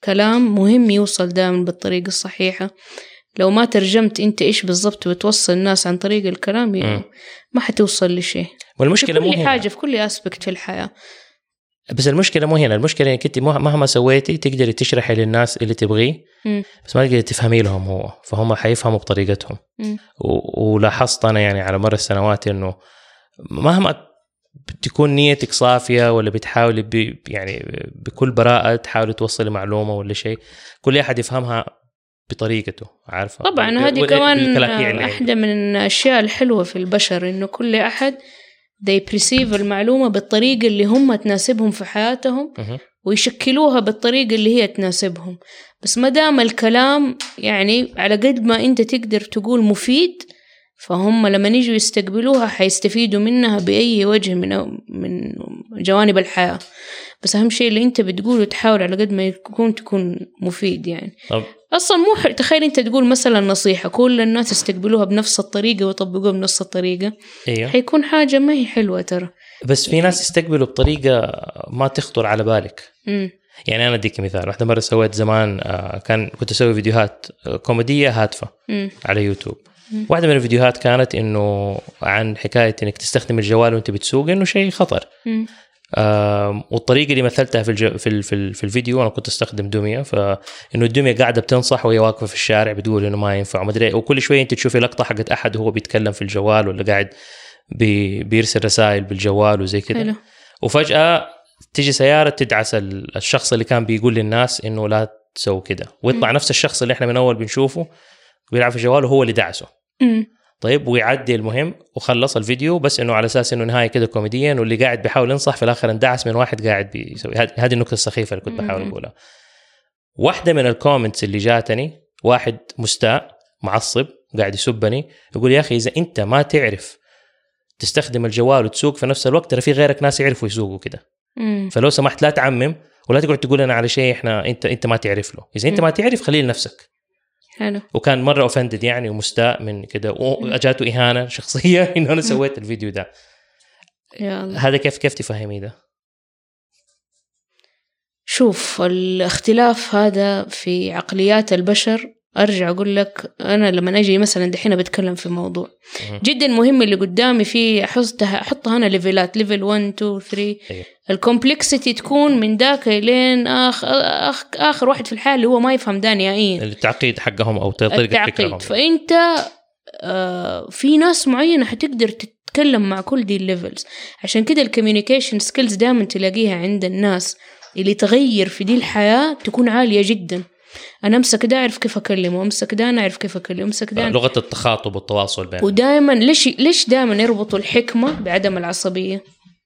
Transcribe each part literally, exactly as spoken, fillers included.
الكلام مهم يوصل دائما بالطريقة الصحيحة. لو ما ترجمت أنت إيش بالضبط بتوصل الناس عن طريق الكلام يعني ما حتوصل لشيء. والمشكلة في كل حاجة في كل أسبكت في الحياة. بس المشكلة مو هنا، المشكلة إنك أنت مهما سويتي تقدري تشرحي للناس اللي تبغيه م. بس ما تقدري تفهمي لهم هو، فهم حيفهموا بطريقتهم. و... ولاحظت أنا يعني على مر السنوات إنه مهما بتكون نيتك صافية ولا بتحاولي ب... يعني بكل براءة تحاولي توصلي معلومة ولا شيء، كل أحد يفهمها بطريقته، عارفة؟ طبعا هذه كمان أحدى من الأشياء الحلوة في البشر، إنه كل أحد they perceive المعلومة بالطريقة اللي هم تناسبهم في حياتهم ويشكلوها بالطريقة اللي هي تناسبهم. بس ما دام الكلام يعني على قد ما أنت تقدر تقول مفيد، فهم لما يجوا يستقبلوها حيستفيدوا منها بأي وجه من من جوانب الحياة. بس أهم شيء اللي أنت بتقوله تحاول على قد ما يكون تكون مفيد يعني. طب. أصلا مو ح... تخيل أنت تقول مثلا نصيحة كل الناس يستقبلوها بنفس الطريقة ويطبقوها بنفس الطريقة، أيوه. حيكون حاجة ما هي حلوة ترى. بس في ناس يستقبلوا بطريقة ما تخطر على بالك. م. يعني أنا أديك مثال، واحدة مرة سويت زمان كان كنت أسوي فيديوهات كوميدية هادفة م. على يوتيوب. م. واحدة من الفيديوهات كانت إنه عن حكاية إنك تستخدم الجوال وأنت بتسوق، إنه شيء خطر. م. آه والطريقة اللي مثلتها في الجو في في في الفيديو أنا كنت أستخدم دمية، فإنه الدمية قاعدة بتنصح وهي واقفة في الشارع بتقول إنه ما ينفع وما أدري، وكل شوية أنت تشوفي لقطة حقت أحد وهو بيتكلم في الجوال ولا قاعد بي بيرسل رسائل بالجوال وزي كده، وفجأة تيجي سيارة تدعس الشخص اللي كان بيقول للناس إنه لا تسوي كده، ويطلع م. نفس الشخص اللي إحنا من أول بنشوفه بيلعب في جواله هو اللي دعسه. م. طيب ويعدي المهم وخلص الفيديو، بس انه على اساس انه نهايه كده كوميديا، واللي قاعد بيحاول ينصح في الاخر اندعس من واحد قاعد بيسوي. هذه النكته السخيفه اللي كنت بحاول اقولها. واحده من الكومنتس اللي جاتني واحد مستاء معصب قاعد يسبني يقول يا اخي اذا انت ما تعرف تستخدم الجوال وتسوق في نفس الوقت ترى في غيرك ناس يعرفوا يسوقوا كده، فلو سمحت لا تعمم ولا تقعد تقول انا على شيء احنا انت انت ما تعرف له. اذا انت ما تعرف خليه لنفسك. حلو. وكان مرة أوفندد يعني ومستاء من كده، وأجاته إهانة شخصية إنه أنا سويت الفيديو ده. هذا كيف كيف تفهمي ده؟ شوف الأختلاف هذا في عقليات البشر. أرجع أقول لك أنا لما أجي مثلا دحين بتكلم في موضوع جدا مهم اللي قدامي فيه أحطها أحطها أنا ليفلات، ليفل واحد اثنين ثلاثة. الكومبلكسيتي تكون من ذاك لين آخر, آخر, آخر واحد في الحالة اللي هو ما يفهم ده نهائيا، التعقيد حقهم أو طريقة فكرهم. فأنت آه في ناس معينة حتقدر تتكلم مع كل دي الليفلز. عشان كده الكوميونيكيشن سكيلز دائما تلاقيها عند الناس اللي تغير في دي الحياة تكون عالية جدا. أنا أمسك ده أعرف كيف أكلمه، أمسك ده أنا أعرف كيف أكلمه، أمسك ده لغة التخاطب والتواصل بين. ودائما ليش ليش دائما يربطوا الحكمة بعدم العصبية؟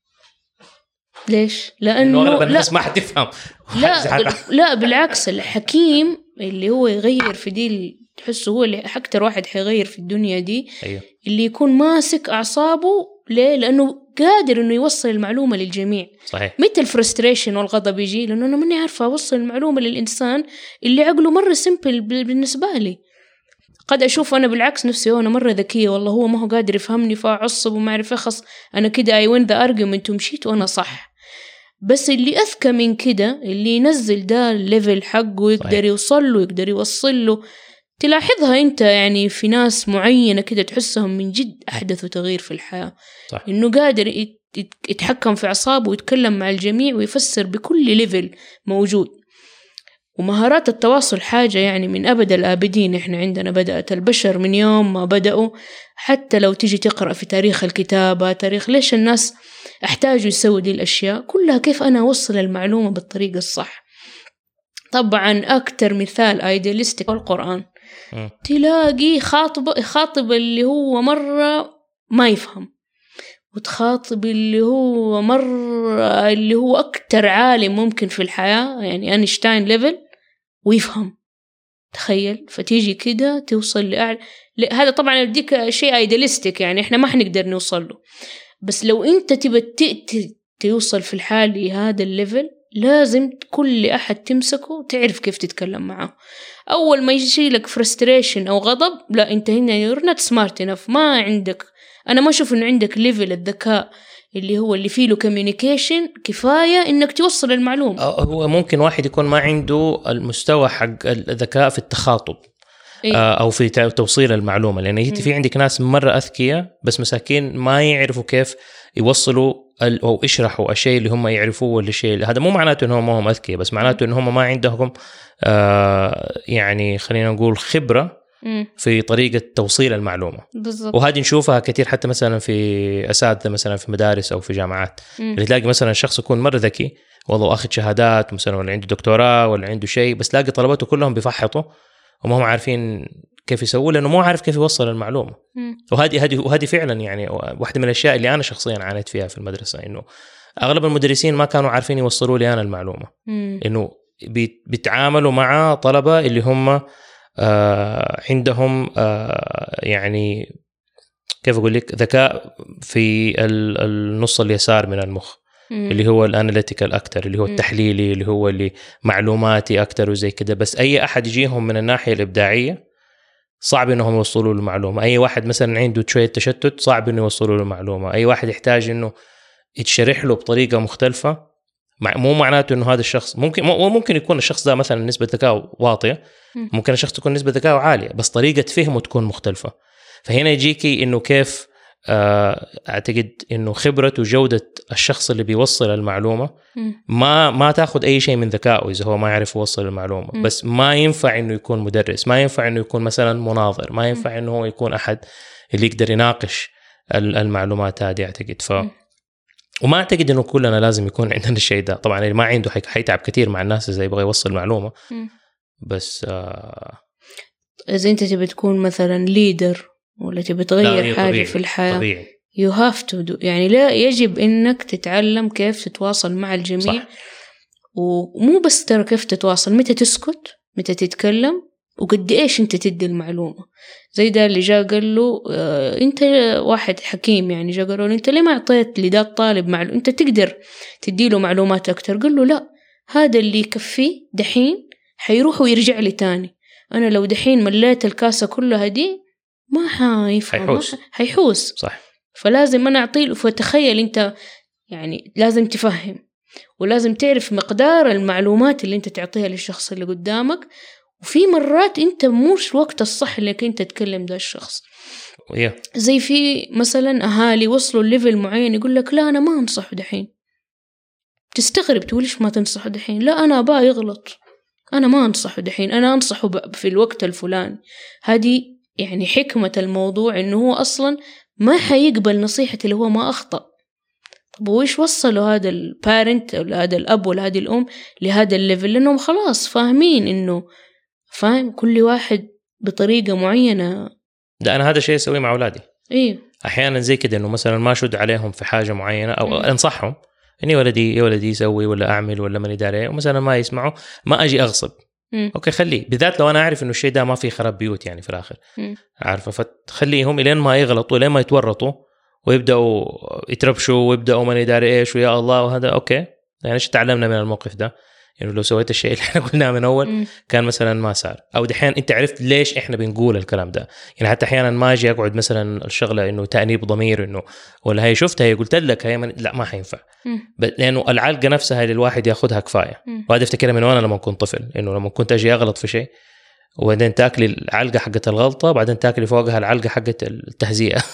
ليش؟ لأنه لا الناس ما حتفهم. لا لا بالعكس، الحكيم اللي هو يغير في دي تحسه هو اللي أكتر واحد حيغير في الدنيا دي. أيوه. اللي يكون ماسك أعصابه. ليه؟ لأنه قادر إنه يوصل المعلومة للجميع. صحيح. متى الفرستريشن والغضب يجي؟ لأنه أنا ماني عارفة أوصل المعلومة للإنسان اللي عقله مرة سيمبل بالنسبة لي. قد أشوف أنا بالعكس نفسي أنا مرة ذكية والله هو ما هو قادر يفهمني فأعصب وما أعرف أخص أنا كده I win the argument ومشيت وأنا صح. بس اللي أذكى من كده اللي ينزل ده الليفل حقه يقدر يوصل له يقدر يوصل له. تلاحظها أنت يعني في ناس معينة كده تحسهم من جد أحدثوا تغيير في الحياة. صح. إنه قادر يتحكم في أعصابه ويتكلم مع الجميع ويفسر بكل ليفل موجود. ومهارات التواصل حاجة يعني من أبد الآبدين. إحنا عندنا بدأت البشر من يوم ما بدأوا، حتى لو تيجي تقرأ في تاريخ الكتابة تاريخ ليش الناس احتاجوا يسووا دي الأشياء كلها، كيف أنا أوصل المعلومة بالطريقة الصح. طبعا أكتر مثال ايدياليستيك القرآن. م. تلاقي خاطب خاطب اللي هو مرة ما يفهم، وتخاطب اللي هو مرة اللي هو أكتر عالم ممكن في الحياة يعني أينشتاين ليفل ويفهم. تخيل. فتيجي كده توصل لأعلى. هذا طبعا يديك شيء ايدياليستيك يعني إحنا ما حنقدر نوصل له. بس لو أنت تبى توصل في الحال لهذا الليفل لازم كل أحد تمسكه تعرف كيف تتكلم معه. أول ما يجي لك فرستريشن أو غضب لا أنت هنا you're not smart enough. ما عندك، أنا ما أشوف إنه عندك ليفل الذكاء اللي هو اللي فيه له كوميونيكيشن كفاية إنك توصل المعلومة. هو ممكن واحد يكون ما عنده المستوى حق الذكاء في التخاطب إيه؟ أو في توصيل المعلومة، لأن هي في عندك ناس مرة أذكياء بس مساكين ما يعرفوا كيف يوصلوا أو يشرحوا الشيء اللي هم يعرفوه ولا الشيء. هذا مو معناته إنهم ما هم أذكياء، بس معناته إنهم ما عندهم آه يعني خلينا نقول خبرة في طريقة توصيل المعلومة. بالضبط. وهذه نشوفها كثير حتى مثلا في أساتذة مثلا في مدارس أو في جامعات، اللي تلاقي مثلا الشخص يكون مرة ذكي والله أخذ شهادات مثلا ولا عنده دكتوراه ولا عنده شيء، بس تلاقي طلبته كلهم بيفحطوا وما هم عارفين كيف يسووا لأنه مو عارف كيف يوصل المعلومة. وهذه هذه وهذه فعلا يعني واحدة من الأشياء اللي أنا شخصيا عانيت فيها في المدرسة، إنه أغلب المدرسين ما كانوا عارفين يوصلوا لي أنا المعلومة. مم. إنه بيتعاملوا مع طلبة اللي هم آه عندهم آه يعني كيف أقول لك ذكاء في النص اليسار من المخ، مم. اللي هو الاناليتيكال أكتر، اللي هو التحليلي، اللي هو اللي معلوماتي أكتر وزي كده. بس أي أحد يجيهم من الناحية الإبداعية صعب إنهم يوصلوا له المعلومة. أي واحد مثلا عنده شوية تشتت صعب إنه يوصلوا له المعلومة. أي واحد يحتاج إنه يتشرح له بطريقة مختلفة، مو معناته إنه هذا الشخص ممكن ممكن يكون الشخص ده مثلا نسبة ذكاء واطية، ممكن الشخص تكون نسبة ذكاء عالية بس طريقة فهمه تكون مختلفة. فهنا يجيكي إنه كيف أعتقد إنه خبرة وجودة الشخص اللي بيوصل المعلومة ما ما تأخذ أي شيء من ذكائه إذا هو ما يعرف يوصل المعلومة. م. بس ما ينفع إنه يكون مدرس، ما ينفع إنه يكون مثلا مناظر، ما ينفع إنه هو يكون أحد اللي يقدر يناقش المعلومات هذه. أعتقد ف وما أعتقد إنه كلنا لازم يكون عندنا الشيء ده. طبعا اللي ما عنده حيتعب كثير مع الناس إذا يبغى يوصل معلومة. م. بس آه إذا أنت تبي تكون مثلا ليدر ولا تبي تغير حاجة طبيعي. في الحياة طبيعي. you have to do. يعني لا يجب إنك تتعلم كيف تتواصل مع الجميع. صح. ومو بس ترى كيف تتواصل، متى تسكت، متى تتكلم، وقد إيش أنت تدي المعلومة. زي ده اللي جاء قال له آه أنت واحد حكيم، يعني جاء قالوا له أنت ليه ما أعطيت لده الطالب معلومة، أنت تقدر تديله معلومات أكتر. قال له لا، هذا اللي يكفيه دحين حيروح ويرجع لي تاني. أنا لو دحين مليت الكاسة كلها دي ما حيفهم، حيحوس. حيحوس. صح. فلازم أنا أعطيه. فتخيل أنت يعني لازم تفهم ولازم تعرف مقدار المعلومات اللي أنت تعطيها للشخص اللي قدامك. وفي مرات أنت موش وقت الصح اللي أنت تتكلم ده الشخص. yeah. زي في مثلا أهالي وصلوا الليفل معين يقول لك لا أنا ما أنصحه دحين. تستغرب تقول إيش ما تنصحه دحين؟ لا أنا أباه يغلط، أنا ما أنصحه دحين، أنا أنصحه في الوقت الفلاني. هذه يعني حكمة الموضوع إنه هو أصلا ما حيقبل نصيحة اللي هو ما أخطأ. طب وإيش وصلوا هذا البارنت أو هذا الأب ولا هذه الأم لهذا الليفل؟ لأنهم خلاص فاهمين إنه فاهم كل واحد بطريقة معينة. ده أنا هذا الشيء أسويه مع أولادي. إيه أحيانا زي كده إنه مثلا ما شد عليهم في حاجة معينة أو م. أنصحهم إني ولدي يا ولدي يسوي ولا أعمل ولا من يداري، ومثلا ما يسمعوا ما أجي أغصب. م. أوكي خليه، بالذات لو أنا أعرف إنه الشيء ده ما فيه خراب بيوت يعني في الآخر م. عارفة، فتخليهم إلين ما يغلطوا إلين ما يتورطوا ويبدأوا يتربشوا ويبدأوا من يداري إيش ويا الله وهذا. أوكي يعني إيش تعلمنا من الموقف ده؟ يعني لو سويت الشيء اللي احنا قلناه من أول م. كان مثلا ما صار، أو دحين أنت عرفت ليش إحنا بنقول الكلام ده. يعني حتى أحيانا ما أجي أقعد مثلا الشغلة إنه تأنيب ضمير إنه ولا هي شفتها هي قلت لك هي من... لا ما حينفع، لأنه العلقة نفسها للواحد يأخذها كفاية. وهذا افتكرها من وأنا لما كنت طفل، إنه لما كنت أجي أغلط في شيء وبعدين تاكلي العلقة حقت الغلطة بعدين تاكلي فوقها العلقة حقت التهزيئة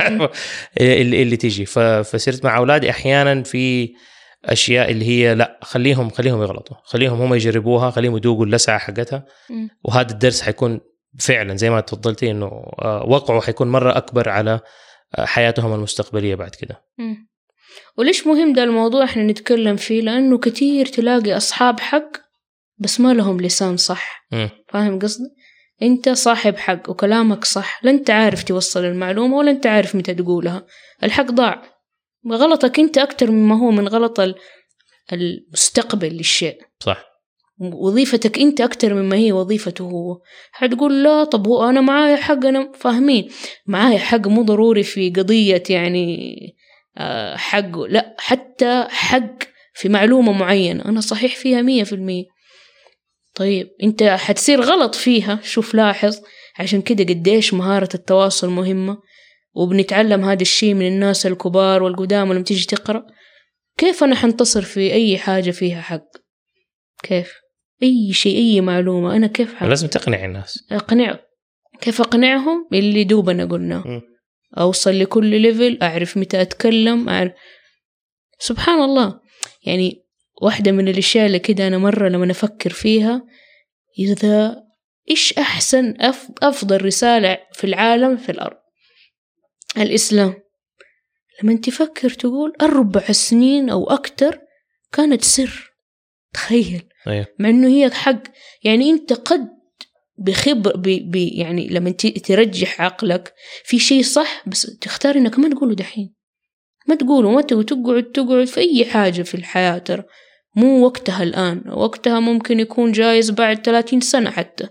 اللي, اللي تيجي. فصرت مع أولادي أحيانا في أشياء اللي هي لا خليهم خليهم يغلطوا، خليهم هم يجربوها، خليهم يذوقوا اللسعة حقتها. م. وهذا الدرس حيكون فعلا زي ما تفضلتي إنه وقعه حيكون مرة أكبر على حياتهم المستقبلية بعد كده. م. وليش مهم ده الموضوع إحنا نتكلم فيه؟ لأنه كتير تلاقي أصحاب حق بس ما لهم لسان صح. م. فاهم قصدي؟ أنت صاحب حق وكلامك صح، لا أنت عارف توصل المعلومة ولا أنت عارف متى تقولها، الحق ضاع. غلطك أنت أكتر مما هو من غلط المستقبل للشيء. صح. وظيفتك أنت أكتر مما هي وظيفته هو. حتقول لا طب هو أنا معايا حق، أنا فاهمين معايا حق مو ضروري في قضية يعني حق، لا حتى حق في معلومة معينة أنا صحيح فيها مية في المية. طيب أنت حتصير غلط فيها، شوف لاحظ. عشان كده قديش مهارة التواصل مهمة. وبنتعلم هذا الشيء من الناس الكبار والقدام لما تيجي تقرأ، كيف أنا حنتصر في أي حاجة فيها حق؟ كيف؟ أي شيء، أي معلومة أنا كيف حق؟ لازم تقنع الناس. أقنع، كيف أقنعهم؟ اللي دوبنا قلنا أوصل لكل ليفل، أعرف متى أتكلم، أعرف. سبحان الله. يعني واحدة من الأشياء اللي كده أنا مرة لما أفكر فيها، إذا إيش أحسن أفضل رسالة في العالم في الأرض؟ الإسلام. لما أنت تفكر تقول أربع سنين أو أكتر كانت سر، تخيل. أيه. مع إنه هي حق، يعني أنت قد بخبر ب ب يعني لما ترجح عقلك في شيء صح، بس تختار إنك ما تقوله دحين، ما تقوله، ما تقعد تقعد في أي حاجة في الحياة، ترى مو وقتها الآن، وقتها ممكن يكون جايز بعد ثلاثين سنة حتى.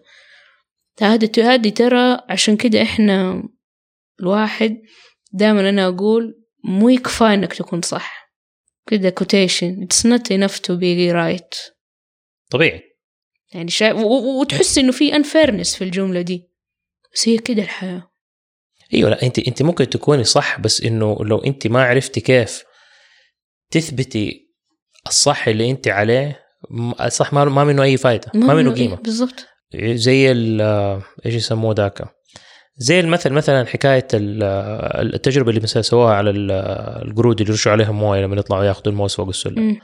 هذا هذه ترى عشان كده إحنا الواحد دائما أنا أقول مو يكفى إنك تكون صح كده quotation it's not enough to be right. طبيعي يعني شا... و... وتحس إنه في unfairness في الجملة دي، بس هي كده الحياة. ايوه، لا انت انت ممكن تكوني صح، بس انه لو انت ما عرفتي كيف تثبتي الصح اللي انت عليه، الصح ما ما منه اي فايده، ما, ما منه قيمه. إيه بالضبط. زي ال ايش يسموه ذاك، زي المثل مثلا حكايه التجربه اللي مثلا سواها على القرود اللي يرشوا عليهم مويه لما يطلعوا ياخذوا الموز فوق السلم.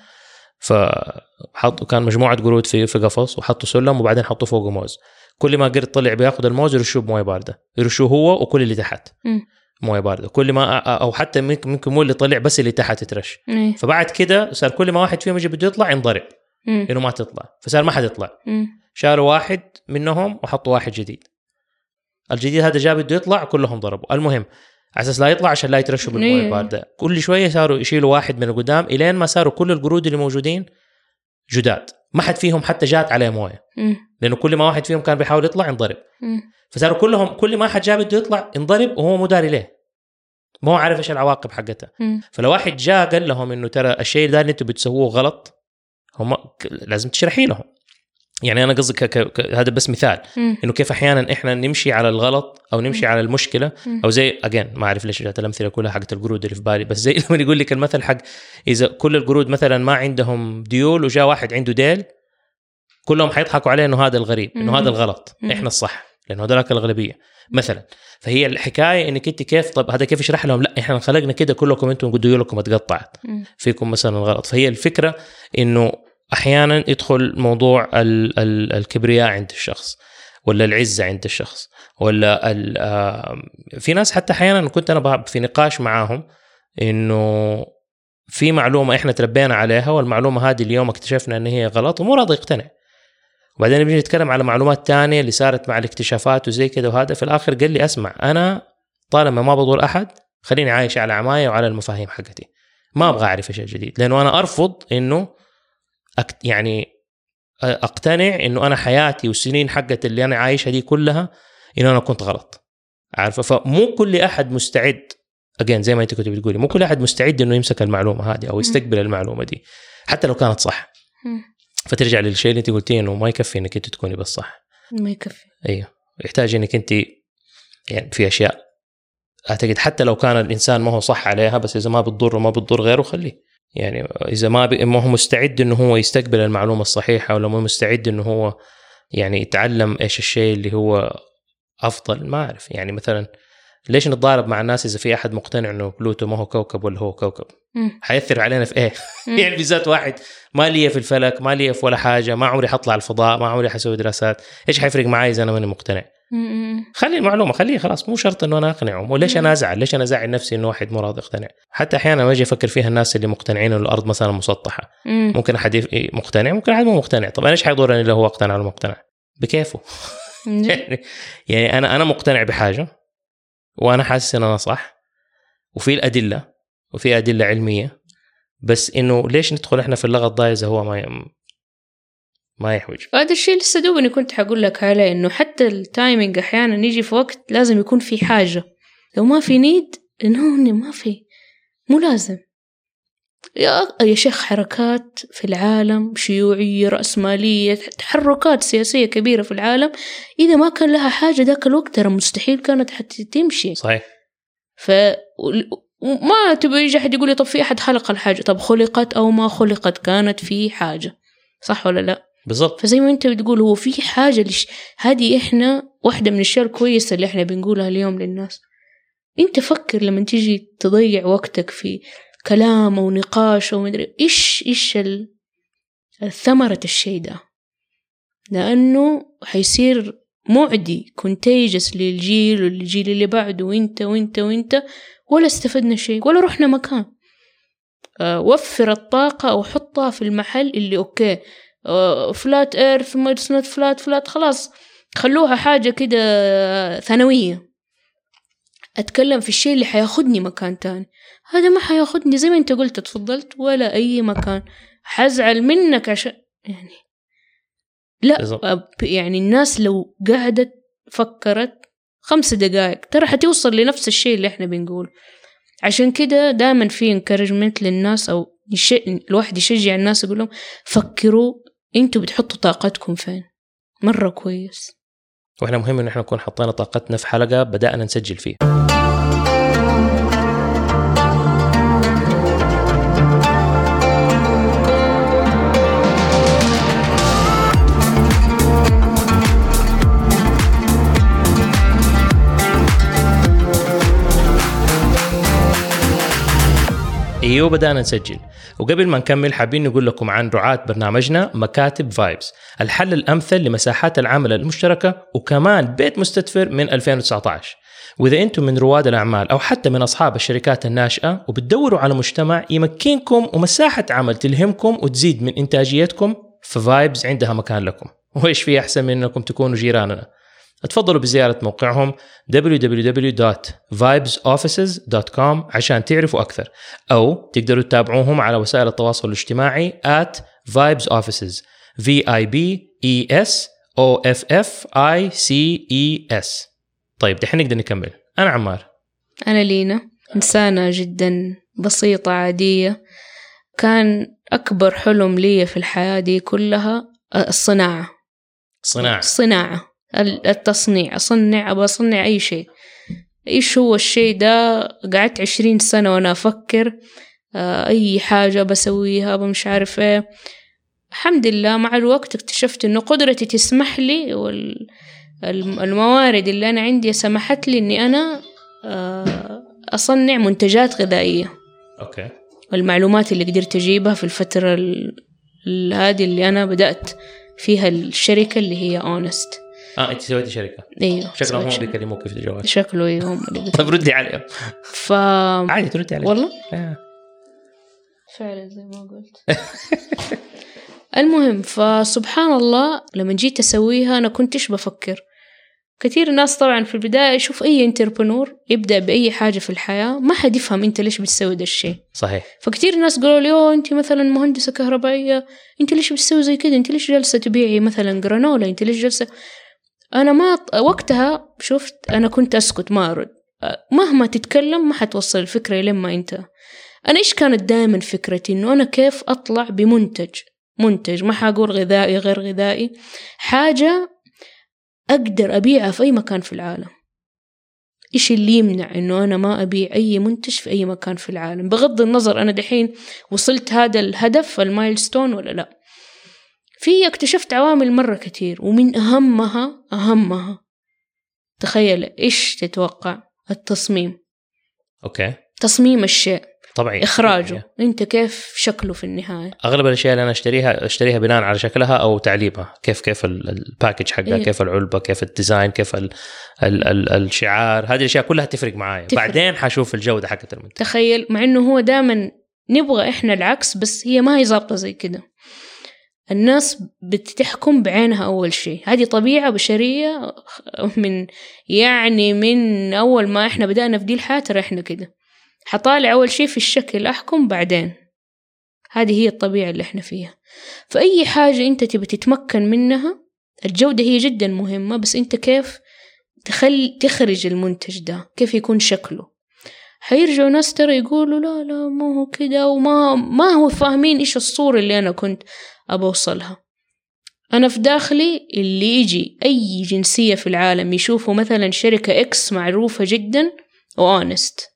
فحطوا كان مجموعه قرود في في قفص، وحطوا سلم وبعدين حطوا فوقه موز. كل ما قرد طلع بياخذ الموز يرشوه بمويه بارده، يرشوه هو وكل اللي تحت م. مويه بارده. كل ما او حتى ممكن مو اللي طلع بس اللي تحت ترش. م. فبعد كده صار كل ما واحد فيهم يجي بده يطلع ينضرب انه ما تطلع، فصار ما حد يطلع. م. شالوا واحد منهم وحطوا واحد جديد. الجديد هذا جاب بده يطلع، كلهم ضربوا. المهم على اساس لا يطلع عشان لا يترشوا بالمويه البارده. كل شويه صاروا يشيلوا واحد من القدام الين ما صاروا كل القرود اللي موجودين جداد، ما حد فيهم حتى جات عليه مويه، لانه كل ما واحد فيهم كان بيحاول يطلع ينضرب. فصاروا كلهم كل ما حد جاب بده يطلع ينضرب وهو مو داري ليه، ما هو عارف ايش العواقب حقتها. فلو واحد جاء قال لهم انه ترى الشيء ده اللي انتم بتسووه غلط، هم لازم تشرحي لهم. يعني انا قصدي ك... ك... هذا بس مثال م. انه كيف احيانا احنا نمشي على الغلط او نمشي م. على المشكله م. او زي اجين ما اعرف ليش جات الامثله كلها حقت القرود اللي في بالي، بس زي لما يقول لك المثل حق اذا كل القرود مثلا ما عندهم ديول وجاء واحد عنده ديل، كلهم حيضحكوا عليه انه هذا الغريب، انه م. هذا الغلط، م. احنا الصح، لانه هذاك الاغلبيه مثلا. فهي الحكايه انك انت كيف، طب هذا كيف يشرح لهم؟ لا احنا خلقنا كده كلكم انتم ديولكم اتقطعت، فيكم مثلا الغلط. فهي الفكره انه أحياناً يدخل موضوع ال ال الكبرياء عند الشخص، ولا العزة عند الشخص، ولا في ناس حتى أحياناً كنت أنا في نقاش معاهم إنه في معلومة إحنا تربينا عليها، والمعلومة هذه اليوم اكتشفنا إن هي غلط ومو راضي يقتنع، وبعدين بنيجي نتكلم على معلومات تانية اللي صارت مع الاكتشافات وزي كده وهذا. في الآخر قال لي أسمع، أنا طالما ما بضر أحد خليني عايش على عماية وعلى المفاهيم حقتي، ما أبغى أعرف إيش الجديد، لأنه أنا أرفض إنه يعني أقتنع إنه أنا حياتي والسنين حقت اللي أنا عايشها دي كلها إنه أنا كنت غلط، عارفة. فمو كل أحد مستعد، أجين زي ما أنت كنت بتقولي، مو كل أحد مستعد إنه يمسك المعلومة هذه أو يستقبل المعلومة دي حتى لو كانت صح. فترجع للشيء اللي أنت قلتيه إنه ما يكفي إنك أنت تكوني بس صح، ما يكفي. أيوه، يحتاج إنك أنت يعني في أشياء أعتقد حتى لو كان الإنسان ما هو صح عليها، بس إذا ما بتضر وما بتضر غيره خليه. يعني إذا ما ما هو مستعد إنه هو يستقبل المعلومة الصحيحة، ولا ما مستعد إنه هو يعني يتعلم إيش الشيء اللي هو أفضل، ما أعرف. يعني مثلا ليش نتضارب مع الناس إذا في أحد مقتنع إنه بلوتو ما هو كوكب ولا هو كوكب؟ حيثر علينا في إيه؟ يعني بالذات واحد ما ليه في الفلك، ما ليه في ولا حاجة، ما عمري حطلع الفضاء، ما عمري حسوي دراسات، إيش حيفرق معي إذا أنا ماني مقتنع؟ خلي المعلومة، خليه خلاص، مو شرط إنه أنا أقنعهم. وليش أنا أزعل؟ ليش أنا أزعل نفسي إنه واحد مراد يقتنع؟ حتى أحيانا ما أجي أفكر فيها الناس اللي مقتنعين إنه الأرض مثلا مسطحة، ممكن أحد مقتنع، ممكن أحد مو مقتنع. طب أنا إيش حيضرني لو هو اقتنع ولا مقتنع؟ بكيفه. يعني يعني أنا أنا مقتنع بحاجة وأنا حاسس إن أنا صح، وفي الأدلة وفي أدلة علمية، بس إنه ليش ندخل إحنا في اللغط ده إذا هو ما ي... ما يحوج. هذا الشيء لسه دوبني كنت حقول لك عليه، إنه حتى التايمينج أحيانا يجي في وقت لازم يكون في حاجة، لو ما في نيد إنه ما في، مو لازم. يا يا شيخ حركات في العالم شيوعية رأسمالية، تحركات سياسية كبيرة في العالم، إذا ما كان لها حاجة ذاك الوقت ترى مستحيل كانت حتى تمشي. صحيح. فما تبي يجي أحد يقول لي طب في أحد خلق الحاجة، طب خلقت أو ما خلقت كانت في حاجة، صح ولا لا؟ بالضبط. فزي ما أنت بتقول هو في حاجة لش... هذه إحنا واحدة من الأشياء الكويسة اللي إحنا بنقولها اليوم للناس. أنت فكر لما تيجي تضيع وقتك في كلام أو نقاش أو مدري إيش إيش الثمرة الشيء ده، لأنه حيصير معدي كونتيجس للجيل والجيل اللي بعده، وإنت وإنت وإنت ولا استفدنا شيء ولا رحنا مكان. أه وفر الطاقة أو حطها في المحل اللي أوكي أه فلات إيرث ما تسنت فلات فلات خلاص خلوها حاجة كده ثانوية. أتكلم في الشيء اللي حياخدني مكان تاني، هذا ما حياخدني زي ما أنت قلت تفضلت ولا أي مكان. حزعل منك عشان يعني لا بالضبط. يعني الناس لو قعدت فكرت خمس دقائق ترى حتوصل لنفس الشيء اللي احنا بنقول. عشان كده دائما في encouragement للناس أو يش... الواحد يشجع الناس يقول لهم فكروا انتوا بتحطوا طاقتكم فين. مرة كويس. واحنا مهم ان احنا نكون حطينا طاقتنا في حلقة بدأنا نسجل فيها. ايوه بدأنا نسجل. وقبل ما نكمل حابين نقول لكم عن رعاة برنامجنا مكاتب فايبز، الحل الأمثل لمساحات العمل المشتركة وكمان بيت مستدفر من ألفين وتسعة عشر. وإذا أنتم من رواد الأعمال أو حتى من أصحاب الشركات الناشئة وبتدوروا على مجتمع يمكنكم ومساحة عمل تلهمكم وتزيد من إنتاجيتكم، ففايبز عندها مكان لكم. وإيش في أحسن من أنكم تكونوا جيراننا؟ اتفضلوا بزيارة موقعهم دبليو دبليو دبليو دوت فايبز أوفيسز دوت كوم عشان تعرفوا أكثر، أو تقدروا تتابعوهم على وسائل التواصل الاجتماعي آت فايبز أوفيسز في آي بي إي إس أو إف إف آي سي إي إس. طيب دحين نقدر نكمل. أنا عمار. أنا لينا، إنسانة جدا بسيطة عادية. كان أكبر حلم لي في الحياة دي كلها الصناعة. صناعة صناعة التصنيع، أصنع أبغى أصنع أي شيء. إيش هو الشيء ده؟ قعدت عشرين سنة وأنا أفكر أي حاجة بسويها مش عارف إيه. الحمد لله مع الوقت اكتشفت إنه قدرتي تسمح لي والموارد اللي أنا عندي سمحت لي إني أنا أصنع منتجات غذائية. أوكي. والمعلومات اللي قدرت أجيبها في الفترة هذه اللي أنا بدأت فيها الشركة اللي هي أونست. اه انت سويتي شركه؟ ايوه شكلهم هم بيكلموك في الجوال. شكله ايه هم اللي طيب ردي عليهم. ف عادي تردي عليهم والله آه. فعلا زي ما قلت. المهم فسبحان الله لما جيت اسويها انا كنتش بفكر. كثير ناس طبعا في البدايه يشوف اي انتربرنور يبدا باي حاجه في الحياه ما حد يفهم انت ليش بتسوي ده الشيء. صحيح. فكثير ناس قالوا لي اوه انت مثلا مهندسه كهربائيه انت ليش بتسوي زي كده، انت ليش جالسه تبيعي مثلا جرانولا، انت ليش جالسه. أنا ما وقتها شفت أنا كنت أسكت ما أرد، مهما تتكلم ما حتوصل الفكرة لما أنت. أنا إيش كانت دائما فكرتي إنه أنا كيف أطلع بمنتج منتج ما حقول غذائي غير غذائي، حاجة أقدر أبيعها في أي مكان في العالم. إيش اللي يمنع إنه أنا ما أبيع أي منتج في أي مكان في العالم بغض النظر أنا دحين وصلت هذا الهدف المايلستون ولا لا. في اكتشفت عوامل مرة كتير ومن أهمها أهمها تخيل إيش تتوقع؟ التصميم. أوكي. تصميم الشيء طبعا إخراجه طبعاً. أنت كيف شكله في النهاية. أغلب الأشياء اللي أنا أشتريها أشتريها بناء على شكلها أو تعليمها، كيف كيف الباكج حقها، إيه؟ كيف العلبة، كيف الديزاين، كيف ال ال ال الشعار. هذه الأشياء كلها تفرق معايا. تفرق. بعدين حشوف الجودة حقت المنتج. تخيل مع إنه هو دائما نبغى إحنا العكس بس هي ما هي ضابطة زي كده. الناس بتحكم بعينها أول شيء، هذه طبيعة بشرية من يعني من أول ما إحنا بدأنا في دي الحياة ترى إحنا كده حطالع أول شيء في الشكل أحكم بعدين. هذه هي الطبيعة اللي إحنا فيها. فأي حاجة أنت تبي تتمكن منها الجودة هي جدا مهمة، بس أنت كيف تخل تخرج المنتج ده كيف يكون شكله. حيرجعوا ناس ترى يقولوا لا لا ما هو كده وما ما هو فاهمين إيش الصورة اللي أنا كنت أبوصلها. أنا في داخلي اللي يجي أي جنسية في العالم يشوفوا مثلا شركة إكس معروفة جدا وآنست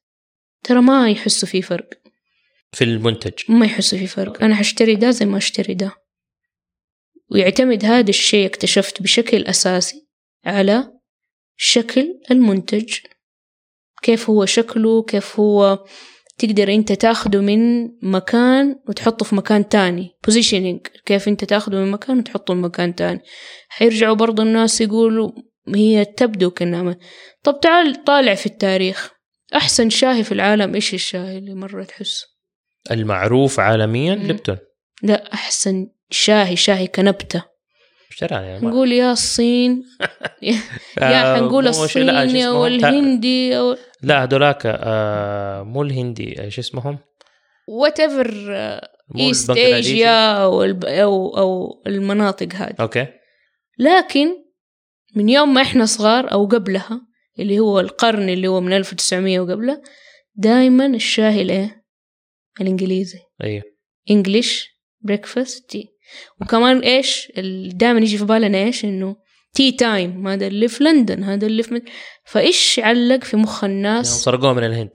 ترى ما يحسوا في فرق في المنتج، ما يحسوا في فرق. أنا هشتري ده زي ما أشتري ده، ويعتمد هذا الشيء اكتشفت بشكل أساسي على شكل المنتج، كيف هو شكله، كيف هو تقدر أنت تأخده من مكان وتحطه في مكان تاني، positioning، كيف أنت تأخده من مكان وتحطه في مكان تاني. حيرجعوا برضو الناس يقولوا هي تبدو كأنها. طب تعال طالع في التاريخ، أحسن شاهي في العالم إيش الشاهي اللي مرة تحس المعروف عالميا؟ ليبتون. لا، أحسن شاهي شاهي كنبتة يعني نقول يا الصين يا حنقول الصيني أو الهندي أو لا هدولاك آه مو الهندي، ايش اسمهم whatever ايست ايجيا أو, أو, أو المناطق هذه. أوكي. لكن من يوم ما إحنا صغار أو قبلها اللي هو القرن اللي هو من ألف وتسعمية وقبله، دايما الشاهي الايه الإنجليزي. أيوه English breakfast tea. وكمان إيش دائما يجي في بالنا إيش إنه تي تايم، هذا اللي في لندن، هذا اللي في مد... فإيش علق في مخ الناس؟ سرقوه من الهند.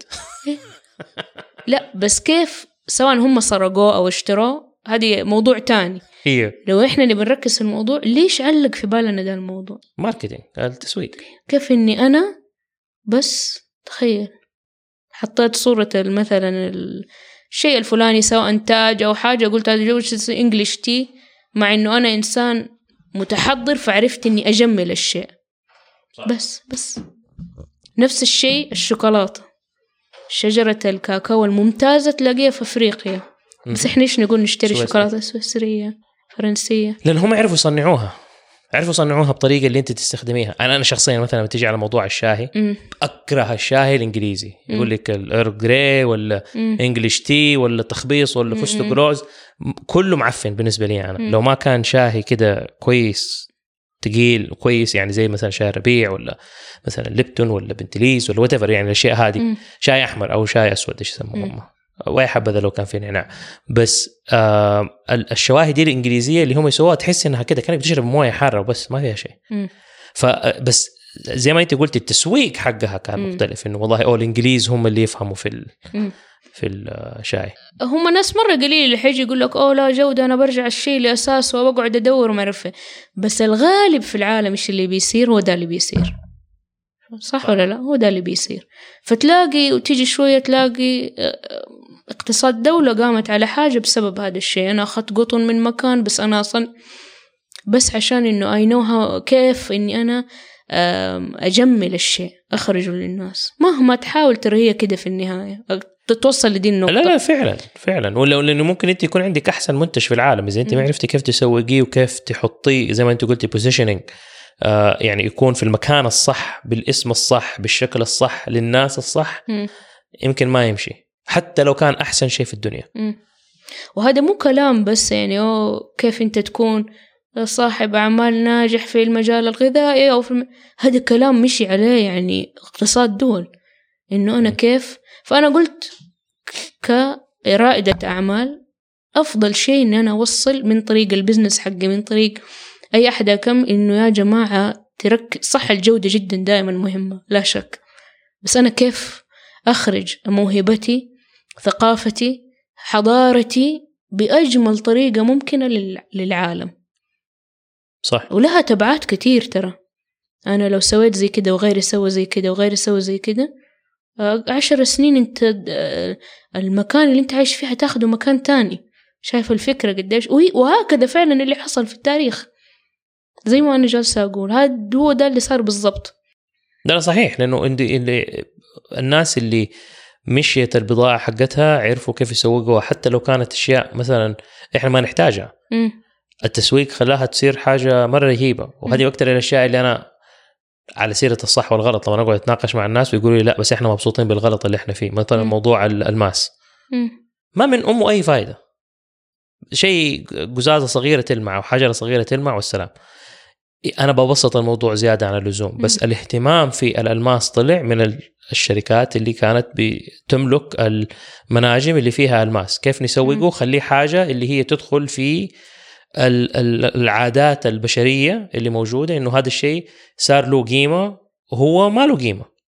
لا بس كيف سواء هم سرقوه أو اشتروه هذه موضوع تاني. هي لو إحنا اللي بنركز في الموضوع، ليش علق في بالنا ده الموضوع؟ ماركتينج، التسويق. كيف إني أنا بس تخيل حطيت صورة مثلا الشيء الفلاني سواء تاج أو حاجة، قلت هذا جوز إنجليش تي، مع إنه أنا إنسان متحضر فعرفت إني أجمل الشيء. بس بس نفس الشيء الشوكولاتة، شجرة الكاكاو الممتازة تلاقيها في أفريقيا، بس إحنا إيش نقول نشتري شوكولاتة سويسرية فرنسية، لأن هم يعرفوا يصنعوها، عرفوا يصنعوها بطريقة اللي أنت تستخدميها. أنا أنا شخصيا مثلا لما تيجي على موضوع الشاهي م. أكره الشاي الإنجليزي، م. يقول لك الإيرل جراي ولا م. إنجليش تي ولا تخبيص ولا فستق روز، كله معفن بالنسبة لي أنا. م. لو ما كان شاهي كده كويس تقيل وكويس، يعني زي مثلا شاي ربيع ولا مثلا ليبتون ولا بنتليز ولا whatever، يعني الأشياء هذه م. شاي أحمر أو شاي أسود إيش يسموهم، ويا حبذا لو كان في نعناع. بس آه الشواهي دي الإنجليزية اللي هم يسووها تحس إنها كده كانت بتشرب موية حارة وبس ما فيها شيء. فبس زي ما أنت قلت التسويق حقها كان م. مختلف، إنه والله أول الإنجليز هم اللي يفهموا في ال في الشاي. هم ناس مرة قليل اللي حيجي يقول لك أوه لا جودة، أنا برجع الشيء لأساسه وبقعد أدور وما أعرفه. بس الغالب في العالم إيش اللي بيصير، هو ده اللي بيصير، صح ولا لا؟ هو ده اللي بيصير. فتلاقي وتيجي شوية تلاقي اقتصاد دولة قامت على حاجة بسبب هذا الشيء. أنا أخذت قطن من مكان بس أنا أصلا بس عشان إنه I know how كيف إني أنا أجمل الشيء أخرجه للناس، مهما تحاول ترى هي كده في النهاية تتوصل لدي النقطة. لا لا فعلا فعلا. ولا لأنه ممكن أنت يكون عندك أحسن منتج في العالم، إذا أنت ما عرفتي كيف تسوقيه وكيف تحطيه زي ما أنت قلتي positioning، آه يعني يكون في المكان الصح بالاسم الصح بالشكل الصح للناس الصح، م. يمكن ما يمشي حتى لو كان أحسن شيء في الدنيا. م. وهذا مو كلام بس يعني أو كيف أنت تكون صاحب أعمال ناجح في المجال الغذائي أو في الم... هذا كلام مشي عليه يعني اقتصاد دول، إنه أنا كيف. فأنا قلت كرائدة أعمال أفضل شيء إن أنا أوصل من طريق البزنس حقي، من طريق أي أحد كم إنه يا جماعة تركز صح، الجودة جدا دائما مهمة لا شك، بس أنا كيف أخرج موهبتي ثقافتي حضارتي بأجمل طريقة ممكنة للعالم. صح. ولها تبعات كتير ترى. أنا لو سويت زي كده وغيري سوى زي كده وغيري سوى زي كده، عشر سنين أنت المكان اللي أنت عايش فيه هتاخده مكان تاني. شايف الفكرة قديش؟ وهكذا فعلا اللي حصل في التاريخ زي ما أنا جالسة أقول، هذا هو ده اللي صار بالضبط. ده صحيح، لأنه اللي الناس اللي مشيت البضاعة حقتها عرفوا كيف يسوقوها، حتى لو كانت أشياء مثلا إحنا ما نحتاجها. م. التسويق خلاها تصير حاجة مرة رهيبة. وهذه أكتر الأشياء اللي أنا على سيرة الصح والغلط لما نقعد نتناقش مع الناس ويقولوا لي لا بس إحنا مبسوطين بالغلط اللي إحنا فيه، مثلا م. موضوع الماس م. ما من أمه أي فايدة، شيء جزازة صغيرة تلمع أو حجرة صغيرة تلمع والسلام. أنا ببسط الموضوع زيادة عن اللزوم، بس م. الاهتمام في الألماس طلع من الشركات اللي كانت بتملك المناجم اللي فيها ألماس، كيف نسوقه خليه حاجة اللي هي تدخل في العادات البشرية اللي موجودة، إنه هذا الشيء صار له قيمة وهو ما له قيمة.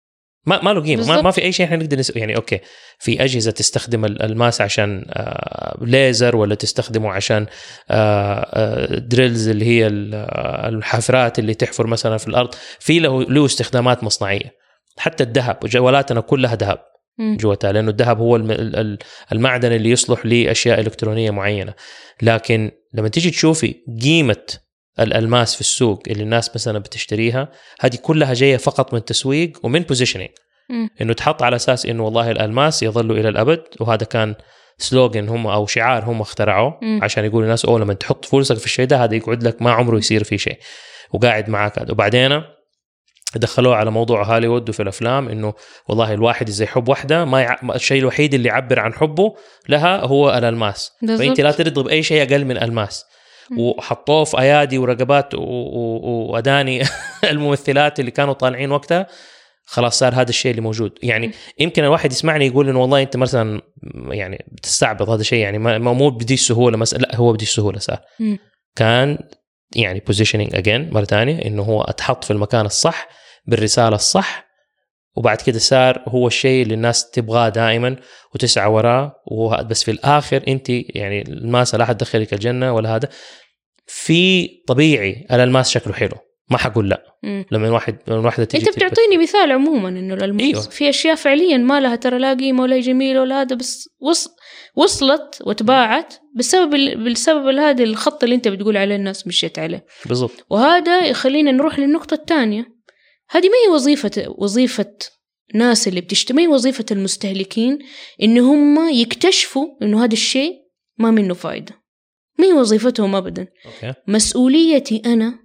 ما ما له قيمه، ما, ما في اي شيء احنا نقدر نسوي. يعني اوكي في اجهزه تستخدم الماس عشان آه ليزر، ولا تستخدمه عشان آه آه دريلز اللي هي الحفرات اللي تحفر مثلا في الارض، في له له استخدامات مصنعيه. حتى الذهب، جوالاتنا كلها ذهب جواتها، لانه الذهب هو المعدن اللي يصلح لاشياء الكترونيه معينه. لكن لما تيجي تشوفي قيمه الالماس في السوق اللي الناس مثلا بتشتريها، هذه كلها جايه فقط من تسويق ومن بوزيشنينج، انه تحط على اساس انه والله الالماس يظل الى الابد. وهذا كان سلوغن هم او شعار هم اخترعوه عشان يقول الناس اوه لما تحط فلوسك في الشيء ده هذا يقعد لك ما عمره يصير فيه شيء وقاعد معك هذا. وبعدين دخلوه على موضوع هوليوود وفي الافلام انه والله الواحد اذا يحب واحده ما يع... الشيء الوحيد اللي يعبر عن حبه لها هو الالماس، فانت لا ترضى باي شيء اقل من الماس. وحطوه في ايادي ورقبات واداني الممثلات اللي كانوا طالعين وقتها، خلاص صار هذا الشيء اللي موجود. يعني يمكن الواحد يسمعني يقول انه والله انت مثلا يعني بتستعبط هذا الشيء، يعني ما مو بدي السهوله مثلا، لا هو بدي السهوله صار. كان يعني positioning again مرة تانية انه هو اتحط في المكان الصح بالرسالة الصح، وبعد كده صار هو الشيء اللي الناس تبغاه دائما وتسعى وراه. بس في الاخر انت يعني الماس لا حد دخلك الجنة ولا هذا. في طبيعي الالماس شكله حلو، ما حقول لا. مم. لما واحد لما واحدة تيجي انت بتعطيني مثال عموما انه الالماس أيوه. في اشياء فعليا ما لها ترى لا قيمه ولا جميله ولا هذا، بس وص... وصلت وتباعت بسبب ال... بالسبب هذا الخط اللي انت بتقول عليه الناس مشيت عليه بالضبط. وهذا يخلينا نروح للنقطه الثانيه. هذه ما هي وظيفه وظيفه ناس اللي بتشتري، وظيفه المستهلكين ان هم يكتشفوا انه هذا الشيء ما منه فائده، ما هي وظيفتهم ابدا. أوكي. مسؤوليتي انا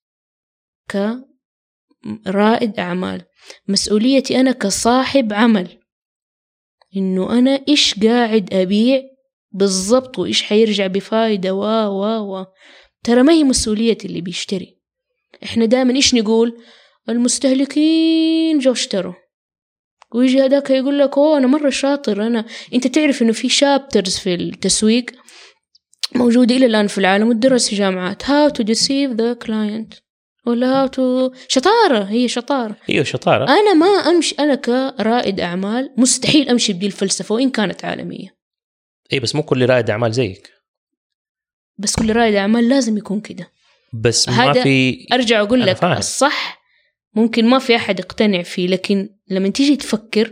كرائد أعمال، مسؤوليتي أنا كصاحب عمل، إنه أنا إيش قاعد أبيع بالضبط وإيش حيرجع بفائدة و و و ترى ما هي مسؤوليتي اللي بيشتري. إحنا دائما إيش نقول؟ المستهلكين جو اشتروا، ويجي هداك يقول لك أوه أنا مرة شاطر أنا. أنت تعرف إنه في شابترز في التسويق موجودة إلى الآن في العالم وتدرس في جامعات، how to deceive the client ولا تو شطارة. هي شطارة هي شطارة. أنا ما أمشي، أنا كرائد أعمال مستحيل أمشي بدي الفلسفة وإن كانت عالمية. إيه بس مو كل رائد أعمال زيك، بس كل رائد أعمال لازم يكون كده. بس ما في أرجع أقول لك فاهم. الصح ممكن ما في أحد يقتنع فيه، لكن لما تيجي تفكر،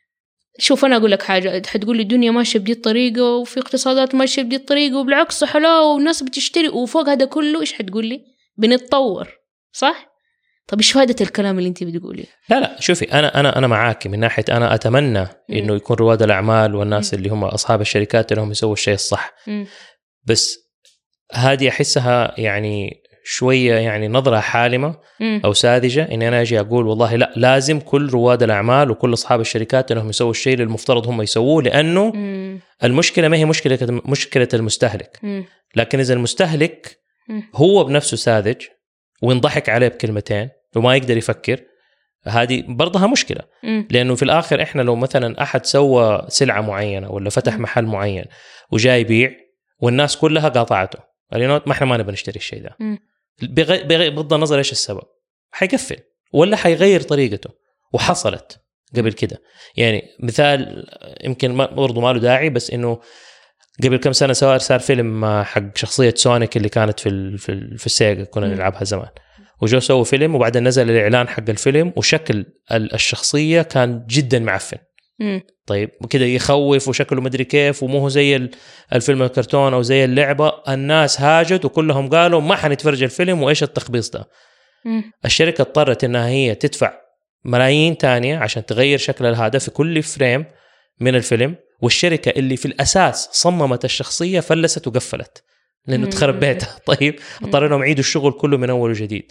شوف أنا أقول لك حاجة، حتقول لي الدنيا ماشية بدي الطريقة وفي اقتصادات ماشية بدي الطريقة وبالعكس حلاوة والناس بتشتري، وفوق هذا كله إيش حتقول لي؟ بنتطور صح؟ طب إيش فائدة الكلام اللي أنت بتقوليه؟ لا لا شوفي أنا أنا أنا معاك من ناحية أنا أتمنى إنه يكون رواد الأعمال والناس اللي هم أصحاب الشركات إنهم يسووا الشيء الصح. م. بس هذه أحسها يعني شوية يعني نظرة حالمة م. أو ساذجة، إني أنا أجي أقول والله لا لازم كل رواد الأعمال وكل أصحاب الشركات إنهم يسووا الشيء اللي المفترض هم يسووه، لأنه م. المشكلة ما هي مشكلة مشكلة المستهلك. م. لكن إذا المستهلك م. هو بنفسه ساذج وينضحك عليه بكلمتين وما يقدر يفكر، هذه برضها مشكلة. م. لأنه في الآخر إحنا لو مثلا أحد سوى سلعة معينة ولا فتح م. محل معين وجاي يبيع والناس كلها قاطعته، قالوا ما إحنا ما نبغى نشتري الشيء ده، بغ... بغ... بغض النظر إيش السبب حيقفل ولا حيغير طريقته. وحصلت قبل كده يعني مثال يمكن برضو ما له داعي، بس إنه قبل كم سنة صار صار فيلم حق شخصية سونيك اللي كانت في ال في, ال في السيجا كنا م. نلعبها زمان، وجو سووا فيلم وبعدين نزل الإعلان حق الفيلم وشكل الشخصية كان جدا معفن. م. طيب وكده يخوف وشكله مدري كيف ومو هو زي الفيلم الكرتون أو زي اللعبة. الناس هاجت وكلهم قالوا ما حنتفرج الفيلم وإيش التخبيص ده. م. الشركة اضطرت إنها هي تدفع ملايين تانية عشان تغير شكل هذا في كل فريم من الفيلم، والشركة اللي في الأساس صممت الشخصية فلست وقفلت لأنه تخرب بيتها. طيب اضطروا انهم يعيدوا الشغل كله من أول وجديد.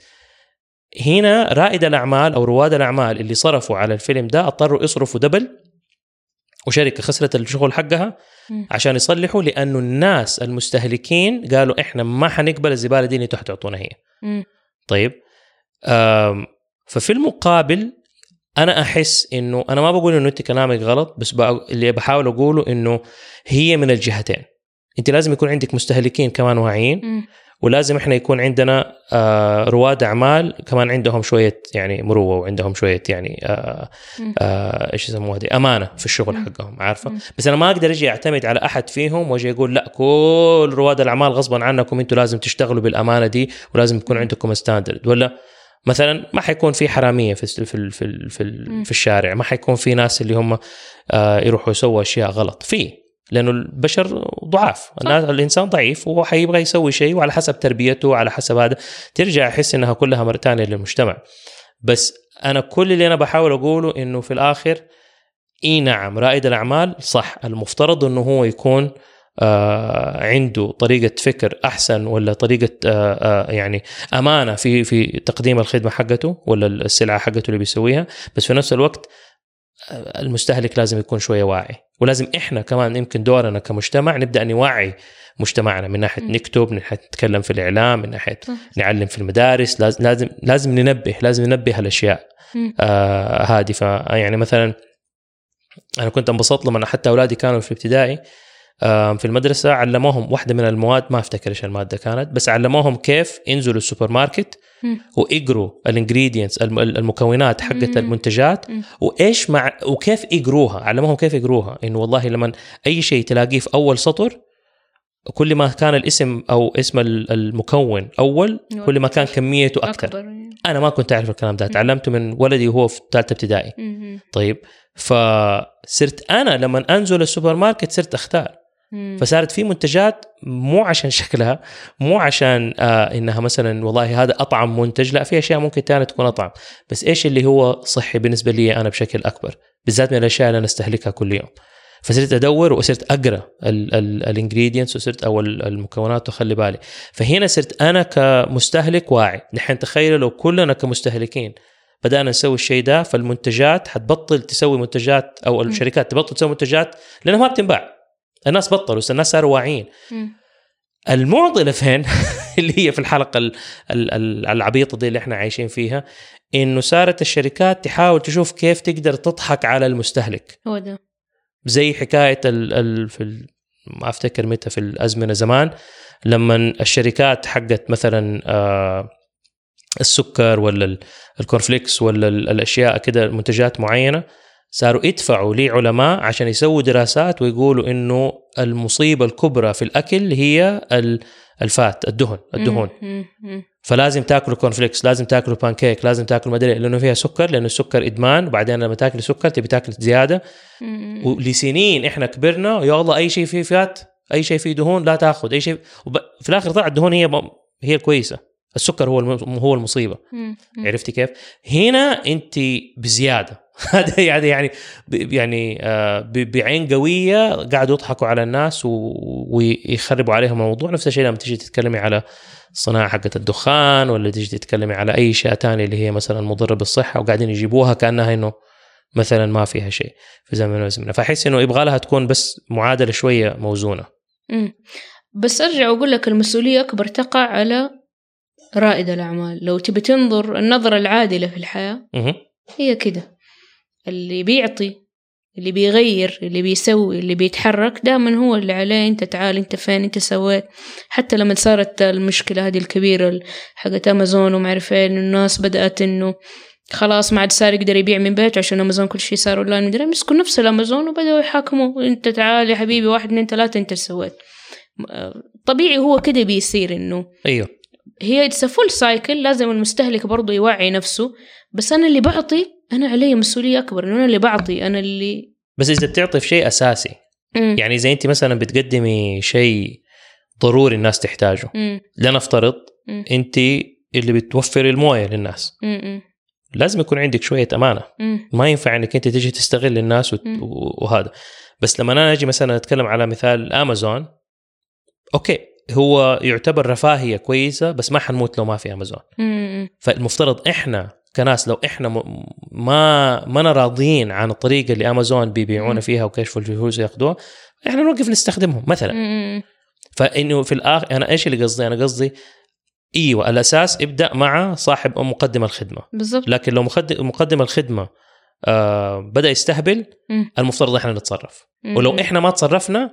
هنا رائد الأعمال أو رواد الأعمال اللي صرفوا على الفيلم ده اضطروا يصرفوا دبل، وشركة خسرت الشغل حقها عشان يصلحوا، لأنه الناس المستهلكين قالوا إحنا ما حنقبل الزبالة دي اللي تعطونا هي. طيب ففي المقابل أنا أحس إنه أنا ما بقول إنه أنت كلامك غلط، بس اللي بحاول أقوله إنه هي من الجهتين. انت لازم يكون عندك مستهلكين كمان واعيين، ولازم احنا يكون عندنا آه رواد اعمال كمان عندهم شويه يعني مروه وعندهم شويه يعني آه آه ايش يسموها دي امانه في الشغل حقهم، عارفه. بس انا ما اقدر اجي اعتمد على احد فيهم واجي اقول لا كل رواد الاعمال غصبا عنكم انتم لازم تشتغلوا بالامانه دي ولازم يكون عندكم ستاندرد. ولا مثلا ما حيكون في حراميه في في في في, في, في الشارع، ما حيكون في ناس اللي هم آه يروحوا يسووا اشياء غلط فيه، لأنه البشر ضعاف، الإنسان ضعيف وهو حيبغى يسوي شيء وعلى حسب تربيته وعلى حسب هذا ترجع أحس إنها كلها مرتانية للمجتمع. بس أنا كل اللي أنا بحاول أقوله إنه في الآخر إيه نعم رائد الأعمال صح، المفترض إنه هو يكون آه عنده طريقة فكر أحسن ولا طريقة آه آه يعني أمانة في في تقديم الخدمة حقته ولا السلعة حقته اللي بيسويها. بس في نفس الوقت المستهلك لازم يكون شوية واعي، ولازم إحنا كمان يمكن دورنا كمجتمع نبدأ نوعي مجتمعنا من ناحية نكتب، من ناحية نتكلم في الإعلام، من ناحية نعلم في المدارس. لازم لازم لازم ننبه لازم ننبه الأشياء آه هذه. فيعني مثلا أنا كنت انبسطت لما حتى أولادي كانوا في الابتدائي آه في المدرسة علموهم واحدة من المواد، ما أفتكر إيش المادة كانت، بس علموهم كيف ينزلوا السوبر ماركت ويقروا الانجريدينتس المكونات حقت المنتجات وايش مع وكيف يقروها. علموهم كيف يقروها، انه والله لما اي شيء تلاقيه في اول سطر كل ما كان الاسم او اسم المكون اول كل ما كان كميته اكثر. انا ما كنت اعرف الكلام ده، تعلمته من ولدي وهو في ثالثه ابتدائي. طيب فصرت انا لما انزل السوبر ماركت صرت اختار، فصارت في منتجات مو عشان شكلها، مو عشان آه إنها مثلا والله هذا أطعم منتج، لا في أشياء ممكن تاني تكون أطعم، بس إيش اللي هو صحي بالنسبة لي أنا بشكل أكبر، بالذات من الأشياء اللي أنا استهلكها كل يوم. فصرت أدور وصرت أقرأ الانجريدينتس وصرت أو المكونات وخلي بالي. فهنا صرت أنا كمستهلك واعي. نحن تخيلوا لو كلنا كمستهلكين بدأنا نسوي الشيء ده، فالمنتجات حتبطل تسوي منتجات أو الشركات تبطل تسوي منتجات لأنها ما بتنباع. الناس بطلوا، الناس صاروا واعيين. المعضلة فين اللي هي في الحلقة ال ال ال العبيطة دي اللي احنا عايشين فيها، إنه صارت الشركات تحاول تشوف كيف تقدر تضحك على المستهلك. هو ده زي حكاية ال ال في ال ما أفتكر متى في الأزمنة زمان لما الشركات حقت مثلا آه السكر ولا الكورفليكس ولا الأشياء كده منتجات معينة، صاروا يدفعوا لعلماء عشان يسووا دراسات ويقولوا إنه المصيبة الكبرى في الأكل هي الفات الدهن الدهون فلازم تاكلوا كورنفليكس، لازم تاكلوا بانكيك، لازم تاكلوا مدري لأنه فيها سكر، لأنه السكر إدمان، وبعدين لما تاكل سكر تبي تاكل زيادة. ولسنين إحنا كبرنا يا الله أي شيء فيه فات، أي شيء فيه دهون لا تأخذ أي شيء، وفي الآخر طلع الدهون هي هي الكويسة، السكر هو هو المصيبة. عرفتي كيف؟ هنا أنت بزيادة. هذا يعني يعني يعني بعين قوية قاعدوا يضحكوا على الناس ويخربوا عليهم الموضوع. نفس الشيء لما تيجي تتكلمي على الصناعة حقة الدخان ولا تيجي تتكلمي على أي شيء تاني اللي هي مثلا مضرة بالصحة، وقاعدين يجيبوها كأنها إنه مثلا ما فيها شيء في زمن وزمن. فأحس إنه يبغى لها تكون بس معادلة شوية موزونة. امم بس أرجع وأقول لك المسؤولية أكبر تقع على رائد الأعمال. لو تبي تنظر النظرة العادلة في الحياة هي كده، اللي بيعطي، اللي بيغير، اللي بيسوي، اللي بيتحرك دائما هو اللي عليه. انت تعال، انت فين، انت سويت. حتى لما صارت المشكلة هذه الكبيرة حقت أمازون وما عارف ايه، الناس بدأت انه خلاص ما عاد صار يقدر يبيع من بيت عشان أمازون كل شيء صار اونلاين، مدري مسكوا نفس الأمازون وبدأوا يحاكموا. انت تعال يا حبيبي، واحد اثنين ثلاثة انت سويت. طبيعي هو كده بيصير انه ايوه هي it's a full cycle. لازم المستهلك برضو يوعي نفسه، بس أنا اللي بعطي أنا علي مسؤولية أكبر، إنه أنا اللي بعطي أنا اللي. بس إذا بتعطي في شيء أساسي م. يعني زي أنت مثلا بتقدمي شيء ضروري الناس تحتاجه، لنفترض م. أنت اللي بتوفري الموية للناس، م. لازم يكون عندك شوية أمانة. م. ما ينفع أنك أنت تيجي تستغل الناس وت... وهذا. بس لما أنا أجي مثلا أتكلم على مثال أمازون، أوكي هو يعتبر رفاهية كويسة بس ما حنموت لو ما في أمازون. م- فالمفترض إحنا كناس لو إحنا م- ما ما راضيين عن الطريقة اللي أمازون بيبيعونا فيها وكيف الفلوس يأخذوها، إحنا نوقف نستخدمهم مثلا. م- فإنه في الآخر أنا إيش اللي قصدي؟ أنا قصدي إيوه الأساس ابدأ مع صاحب مقدم الخدمة بالضبط. لكن لو مقدم الخدمة آه بدأ يستهبل م- المفترض إحنا نتصرف. م- ولو إحنا ما تصرفنا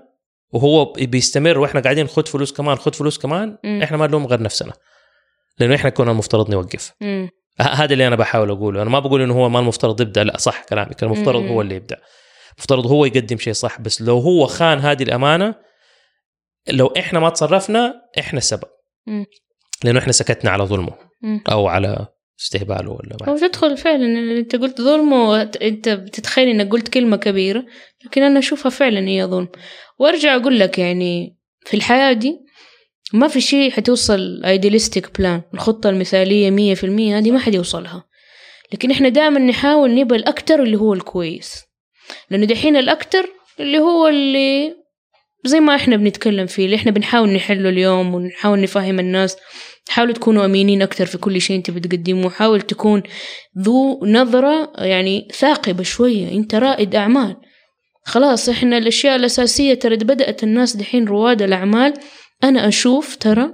وهو بيستمر واحنا قاعدين خد فلوس كمان خد فلوس كمان م. احنا ما نلوم غير نفسنا لانه احنا كنا المفترض نوقف. م. هذا اللي انا بحاول اقوله. انا ما بقول انه هو ما المفترض يبدا، لا صح كلامك، المفترض م. هو اللي يبدا، المفترض هو يقدم شيء صح. بس لو هو خان هذه الامانه، لو احنا ما تصرفنا احنا السبب، م. لانه احنا سكتنا على ظلمه م. او على استهباله ولا ما. هو تدخل فعلا انت قلت ظلمه، انت بتتخيل انك قلت كلمه كبيره، لكن انا اشوفها فعلا هي ظلم. وارجع اقول لك يعني في الحياه دي ما في شيء حتوصل ايدياليستيك بلان، الخطه المثاليه مية في المية هذه ما حد يوصلها، لكن احنا دائما نحاول نبقى الاكتر اللي هو الكويس، لانه دحين الاكتر اللي هو اللي زي ما احنا بنتكلم فيه، اللي احنا بنحاول نحله اليوم ونحاول نفهم الناس. حاولوا تكونوا أمينين أكتر في كل شيء أنت بتقدمه، حاول تكون ذو نظرة يعني ثاقبة شوية، أنت رائد أعمال. خلاص إحنا الأشياء الأساسية ترى بدأت الناس دحين رواد الأعمال. أنا أشوف ترى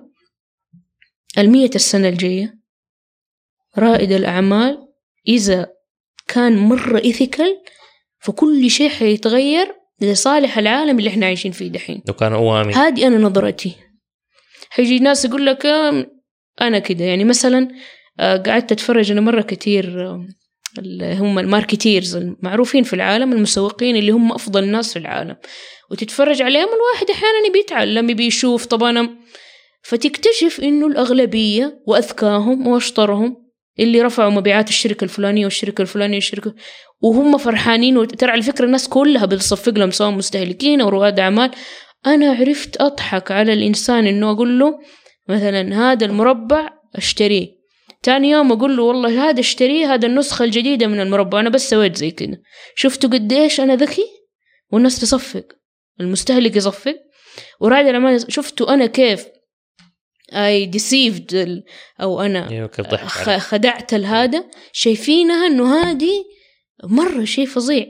المية السنة الجاية رائد الأعمال إذا كان مرة إثيكال فكل شيء حيتغير لصالح العالم اللي إحنا عايشين فيه دحين. لو كان أوامي، هذه أنا نظرتي. هيجي ناس يقول لك أنا كده، يعني مثلا قعدت أتفرج أنا مرة كتير اللي هم الماركتيرز المعروفين في العالم، المسوقين اللي هم أفضل ناس في العالم، وتتفرج عليهم الواحد أحيانا بيتعلم بيشوف طبعا، فتكتشف إنه الأغلبية وأذكاهم وأشطرهم اللي رفعوا مبيعات الشركة الفلانية والشركة الفلانية والشركة، وهم فرحانين. وترى على فكرة الناس كلها بتصفق لهم سواء مستهلكين أو رواد أعمال. أنا عرفت أضحك على الإنسان إنه أقول له مثلا هذا المربع اشتريه، تاني يوم أقول له والله هذا اشتريه، هذا النسخة الجديدة من المربع. أنا بس سويت زي كده، شفتوا قديش أنا ذكي؟ والناس تصفق، المستهلك يصفق، ورائد الأعمال شفتوا أنا كيف I deceived أو أنا خدعت هذا. شايفينها إنه هذه مرة شيء فظيع،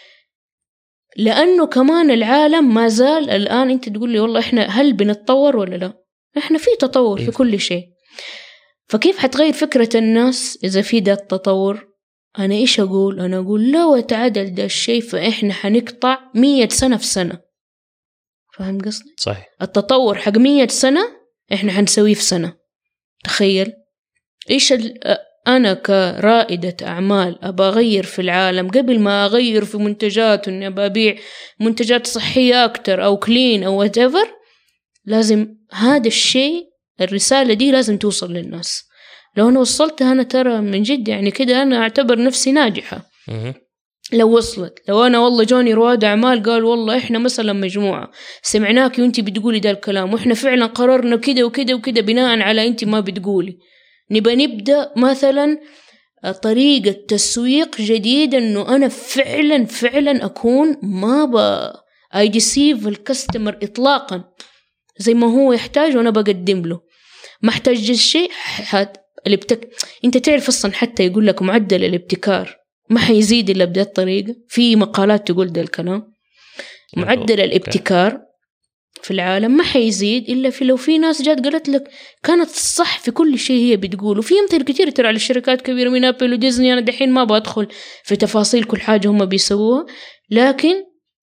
لأنه كمان العالم ما زال الآن. أنت تقول لي والله إحنا هل بنتطور ولا لا؟ إحنا في تطور في كل شيء. فكيف حتغير فكرة الناس إذا في ده التطور؟ أنا إيش أقول؟ أنا أقول لو تعدل ده الشيء فإحنا حنقطع مية سنة في سنة. فاهم قصدي؟ صحيح. التطور حق مية سنة إحنا حنسويه في سنة. تخيل إيش أنا كرائدة أعمال أبى أغير في العالم قبل ما أغير في منتجات، وإني أبى أبيع منتجات صحية أكتر أو كلين أو whatever. لازم هذا الشيء، الرسالة دي لازم توصل للناس. لو أنا وصلتها أنا ترى من جد يعني كده أنا أعتبر نفسي ناجحة. لو وصلت، لو أنا والله جوني رواد أعمال قال والله إحنا مثلا مجموعة سمعناكي وإنتي بتقولي ده الكلام، وإحنا فعلا قررنا كده وكده وكده بناء على إنتي ما بتقولي، نبقى نبدأ مثلا طريقة تسويق جديدة إنه أنا فعلا فعلا أكون ما ب I deceive الكاستمر إطلاقا، زي ما هو يحتاج وأنا بقدم له. ما احتاج الشيء حد الابتك... أنت تعرف أصلا حتى يقول لك معدل الابتكار ما حيزيد إلا بهذه الطريقة. في مقالات تقول ده الكلام، معدل الابتكار في العالم ما حيزيد إلا في لو في ناس جات قالت لك كانت صح في كل شيء هي بتقول. وفي أمثلة كتير ترى على الشركات كبيرة من أبل وديزني. أنا دحين ما بدخل في تفاصيل كل حاجة هم بيسووها، لكن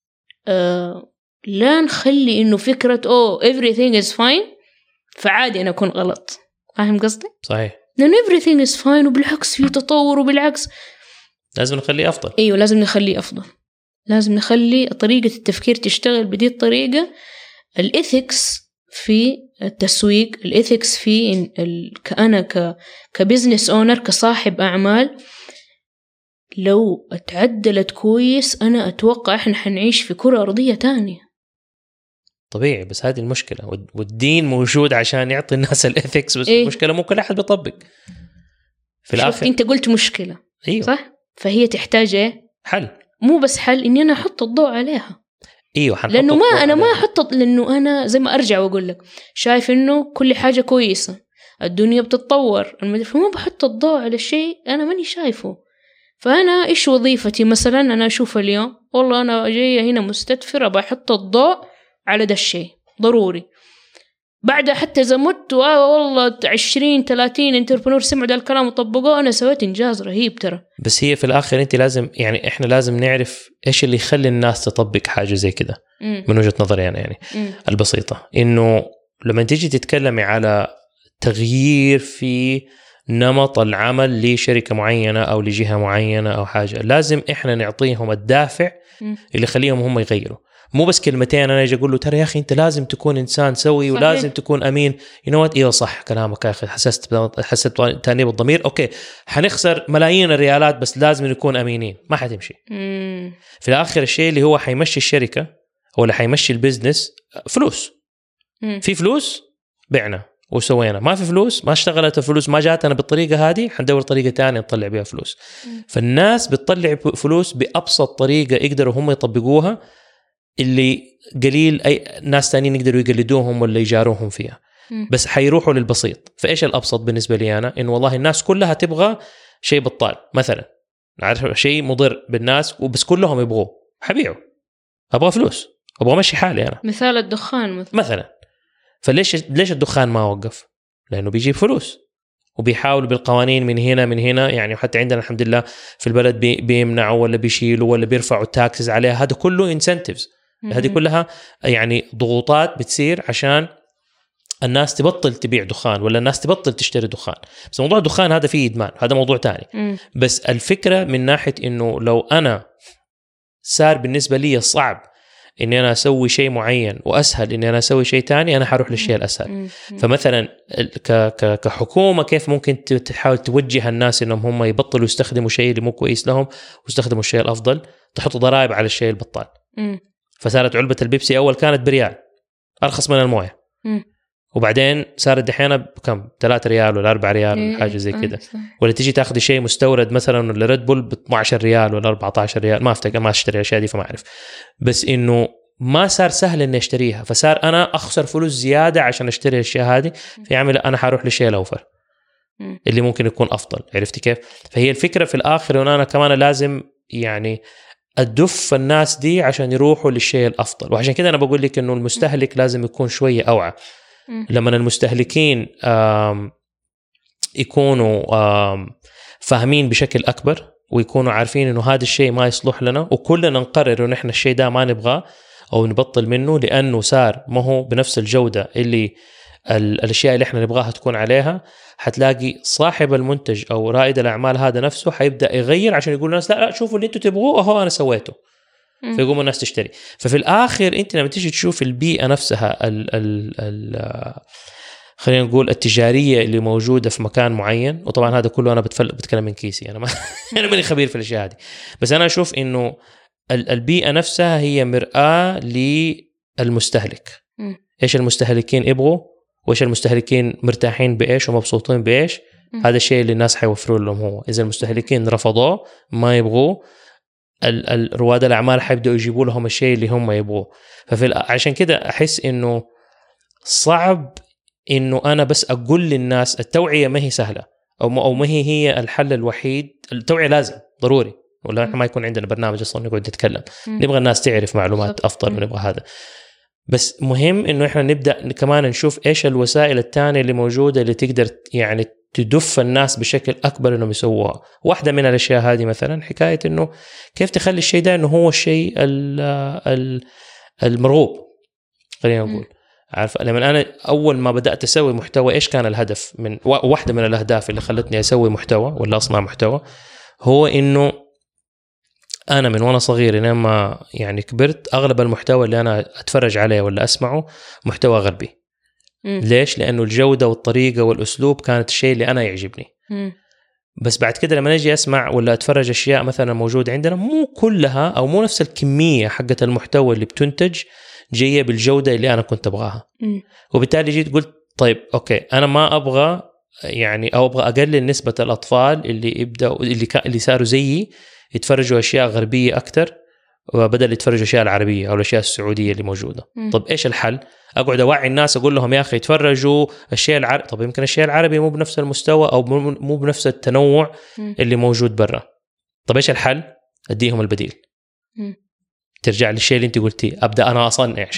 آه لا نخلي إنه فكرة أوه everything is fine فعادي أنا أكون غلط. فاهم قصدي؟ صحيح. لأن everything is fine وبالعكس في تطور، وبالعكس لازم نخليه أفضل. أيوة لازم نخليه أفضل، لازم نخلي طريقة التفكير تشتغل بدي الطريقة. الإثكس في التسويق، الإثكس في ال... كأنا ك... كبزنس أونر كصاحب أعمال لو اتعدلت كويس أنا أتوقع إحنا حنعيش في كرة أرضية تانية. طبيعي، بس هذه المشكلة، والدين موجود عشان يعطي الناس الإثكس، بس إيه؟ المشكلة مو كل أحد بيطبق في الآخر. أنت قلت مشكلة. أيوة. صح؟ فهي تحتاج إيه؟ حل. مو بس حل، إني أنا أحط الضوء عليها. ايوه لانه ما انا ما احط، لانه انا زي ما ارجع واقول لك شايف انه كل حاجه كويسه، الدنيا بتتطور، فما بحط الضوء على الشيء انا ماني شايفه. فانا ايش وظيفتي؟ مثلا انا اشوف اليوم والله انا جايه هنا مستدفره، بحط الضوء على ده الشيء ضروري. بعدها حتى إذا مت والله عشرين ثلاثين انتربرنور سمعوا ده الكلام وطبقوه، أنا سويت إنجاز رهيب ترى. بس هي في الآخر أنت لازم يعني إحنا لازم نعرف إيش اللي يخلي الناس تطبق حاجة زي كده. من وجهة نظري أنا يعني مم. البسيطة، إنه لما تيجي تتكلمي على تغيير في نمط العمل لشركة معينة أو لجهة معينة أو حاجة، لازم إحنا نعطيهم الدافع مم. اللي يخليهم هم يغيروا. مو بس كلمتين أنا أجي أقول له ترى يا أخي أنت لازم تكون إنسان سوي صحيح. ولازم تكون أمين. you know what؟ إيه صح كلامك يا أخي، حسست حسست تأنيب الضمير. أوكي حنخسر ملايين الريالات بس لازم نكون أمينين، ما حتمشي. مم. في الآخر الشيء اللي هو حيمشي الشركة ولا حيمشي البزنس فلوس. مم. في فلوس بعنا وسوينا، ما في فلوس ما اشتغلت الفلوس ما جاتنا بالطريقة هذه، حندور طريقة تانية نطلع بها فلوس. مم. فالناس بتطلع فلوس بأبسط طريقة يقدروا هم يطبقوها، اللي قليل أي ناس تانيين يقدروا يقلدوهم ولا يجاروهم فيها. مم. بس حيروحوا للبسيط. فإيش الأبسط بالنسبة لي أنا؟ إنه والله الناس كلها تبغى شيء بطال مثلا، عارف شيء مضر بالناس وبس كلهم يبغوه، حبيعه أبغى فلوس أبغى مشي حالي أنا. مثال الدخان مثلا, مثلا. فليش ليش الدخان ما وقف؟ لأنه بيجيب فلوس وبيحاولوا بالقوانين من هنا من هنا يعني. حتى عندنا الحمد لله في البلد بي بيمنعوا ولا بيشيلوا ولا بيرفعوا التاكسز عليها، هذا كله انسنتيفز، هذه كلها يعني ضغوطات بتصير عشان الناس تبطل تبيع دخان ولا الناس تبطل تشتري دخان. بس موضوع الدخان هذا فيه إدمان، هذا موضوع تاني. مم. بس الفكرة من ناحية إنه لو أنا صار بالنسبة لي صعب إني أنا أسوي شيء معين وأسهل إني أنا أسوي شيء تاني، أنا حروح للشيء الأسهل. فمثلا كحكومة كيف ممكن تحاول توجه الناس إنهم هم يبطلوا يستخدموا شيء اللي مو كويس لهم ويستخدموا الشيء الأفضل؟ تحط ضرائب على الشيء البطال. مم. فصارت علبة البيبسي أول كانت بريال أرخص من الموية، مم. وبعدين صارت دحين بكم ثلاثة ريال ولا أربعة ريال ولا حاجة زي كده. ولا تيجي تاخذ شيء مستورد مثلا ولا ريد بول ب اثنا عشر ريال ولا أربعة عشر ريال، ما افتكر ما اشتري الاشياء دي فما اعرف. بس انه ما صار سهل اني اشتريها، فصار انا اخسر فلوس زياده عشان اشتري الاشياء هذه، فيعمل انا حروح للشيء الاوفر اللي ممكن يكون افضل. عرفتي كيف؟ فهي الفكره في الاخر، وانا كمان لازم يعني أدف الناس دي عشان يروحوا للشيء الأفضل. وعشان كده أنا بقول لك إنه المستهلك لازم يكون شوية أوعى. لما المستهلكين يكونوا فاهمين بشكل أكبر ويكونوا عارفين إنه هذا الشيء ما يصلح لنا، وكلنا نقرر إنه إحنا الشيء ده ما نبغاه أو نبطل منه لأنه صار ما هو بنفس الجودة اللي الأشياء اللي إحنا نبغاها تكون عليها، حتلاقي صاحب المنتج أو رائد الأعمال هذا نفسه حيبدأ يغير عشان يقول الناس لا لا شوفوا اللي أنتوا تبغوه أهو أنا سويته، فيقوم الناس تشتري. ففي الآخر أنت لما تيجي تشوف البيئة نفسها ال ال ال خلينا نقول التجارية اللي موجودة في مكان معين، وطبعا هذا كله أنا بتفل بتكلم من كيسي، أنا ما أنا ماني خبير في الأشياء هذه، بس أنا أشوف إنه البيئة نفسها هي مرآة للمستهلك. إيش المستهلكين يبغوا وإيش المستهلكين مرتاحين بإيش ومبسوطين بإيش، هذا الشيء اللي الناس حيوفروا لهم هو. إذا المستهلكين رفضوه ما يبغوه، رواد الأعمال حيبدأوا يجيبوا لهم الشيء اللي هم يبغوه. ففي عشان كده أحس إنه صعب إنه أنا بس أقول للناس التوعية ما هي سهلة أو ما, أو ما هي هي الحل الوحيد. التوعية لازم ضروري، ولا إحنا ما يكون عندنا برنامج أصلا نقعد نتكلم، نبغى الناس تعرف معلومات أفضل ونبغى هذا. بس مهم إنه إحنا نبدأ كمان نشوف إيش الوسائل التانية اللي موجودة اللي تقدر يعني تدف الناس بشكل أكبر إنهم يسووها. واحدة من الأشياء هذه مثلا حكاية إنه كيف تخلي الشيء ده إنه هو الشيء المرغوب. خلينا نقول عارف، لما أنا أول ما بدأت أسوي محتوى إيش كان الهدف من واحدة من الأهداف اللي خلتني أسوي محتوى ولا أصنع محتوى، هو إنه أنا من وأنا صغير لما يعني كبرت أغلب المحتوى اللي أنا أتفرج عليه ولا أسمعه محتوى غربي. م. ليش؟ لأنه الجودة والطريقة والأسلوب كانت الشيء اللي أنا يعجبني. م. بس بعد كده لما نجي أسمع ولا أتفرج أشياء مثلا موجودة عندنا مو كلها أو مو نفس الكمية حقة المحتوى اللي بتنتج جاية بالجودة اللي أنا كنت أبغاها. م. وبالتالي جيت قلت طيب أوكي أنا ما أبغى يعني أو أبغى أقلل نسبة الأطفال اللي يبدأوا اللي كا اللي صاروا زيي يتفرجوا أشياء غربية أكتر وبدل يتفرجوا أشياء العربية أو الأشياء السعودية اللي موجودة. م. طب إيش الحل؟ أقعد أوعي الناس أقول لهم يا أخي يتفرجوا الشيء العربي. طب يمكن الشيء العربي مو بنفس المستوى أو مو بنفس التنوع م. اللي موجود برا. طب إيش الحل؟ أديهم البديل. م. ترجع للشيء اللي أنت قلتيه، أبدأ أنا أصنع شيء.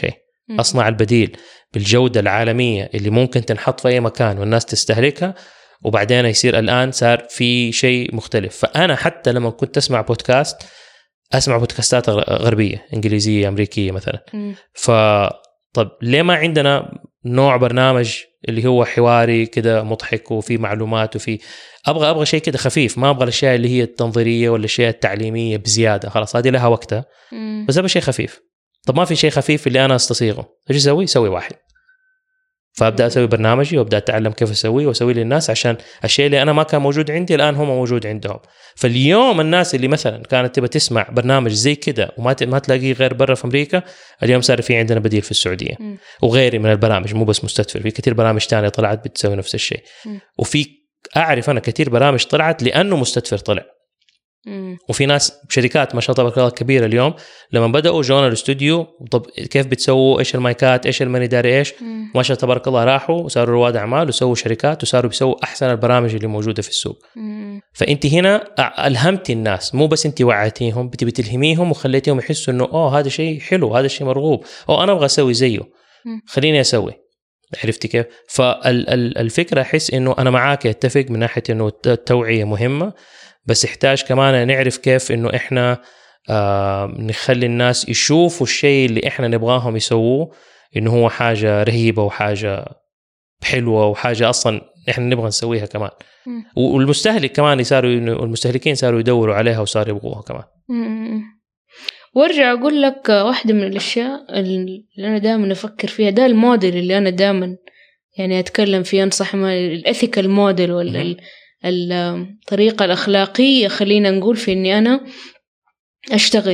أصنع البديل بالجودة العالمية اللي ممكن تنحط في أي مكان والناس تستهلكها، وبعدين يصير الآن صار في شيء مختلف. فأنا حتى لما كنت أسمع بودكاست أسمع بودكاستات غربية إنجليزية أمريكية مثلا، فطب ليه ما عندنا نوع برنامج اللي هو حواري كده مضحك وفي معلومات وفي أبغى أبغى شيء كده خفيف، ما أبغى الأشياء اللي هي التنظيرية ولا الأشياء التعليمية بزيادة، خلاص هذه لها وقتها، بس أبغى شيء خفيف. طب ما في شيء خفيف اللي أنا أستصيغه، إيش أسوي؟ سوي واحد. فأبدأ أسوي برنامجي وأبدأ أتعلم كيف أسويه وأسويه للناس، عشان الشيء اللي أنا ما كان موجود عندي الآن هم موجود عندهم. فاليوم الناس اللي مثلا كانت تبى تسمع برنامج زي كده وما ما تلاقيه غير برا في أمريكا، اليوم صار في عندنا بديل في السعودية. م. وغيري من البرامج، مو بس مستدفر، في كتير برامج تانية طلعت بتسوي نفس الشيء. م. وفي أعرف أنا كتير برامج طلعت لأنه مستدفر طلع. مم. وفي ناس شركات ما شاء الله تبارك الله كبيرة اليوم لما بدأوا جونا الاستوديو، طب كيف بتسووا، ايش المايكات، ايش الماني داري ايش، مم. ما شاء الله تبارك الله راحوا وصاروا رواد اعمال وسووا شركات وصاروا بيسووا احسن البرامج اللي موجودة في السوق. مم. فانت هنا الهمتي الناس، مو بس انت وعيتيهم، بتبي تلهميهم وخليتيهم يحسوا انه اوه هذا شيء حلو، هذا شيء مرغوب، او انا ابغى اسوي زيه، مم. خليني اسوي. عرفتي كيف؟ فالفكرة احس انه انا معاك، اتفق من ناحية انه التوعية مهمة، بس يحتاج كمان نعرف كيف إنه إحنا آه نخلي الناس يشوفوا الشيء اللي إحنا نبغاهم يسووه إنه هو حاجة رهيبة وحاجة حلوة وحاجة أصلاً إحنا نبغى نسويها كمان. م. والمستهلك كمان يصاروا، المستهلكين صاروا يدوروا عليها وصاروا يبغوها كمان. م. وارجع أقول لك واحدة من الأشياء اللي أنا دائما أفكر فيها، ده الموديل اللي أنا دائما يعني أتكلم فيه، أنصح ما الإثيكال موديل ولا م. الطريقة الأخلاقية خلينا نقول في إني أنا أشتغل.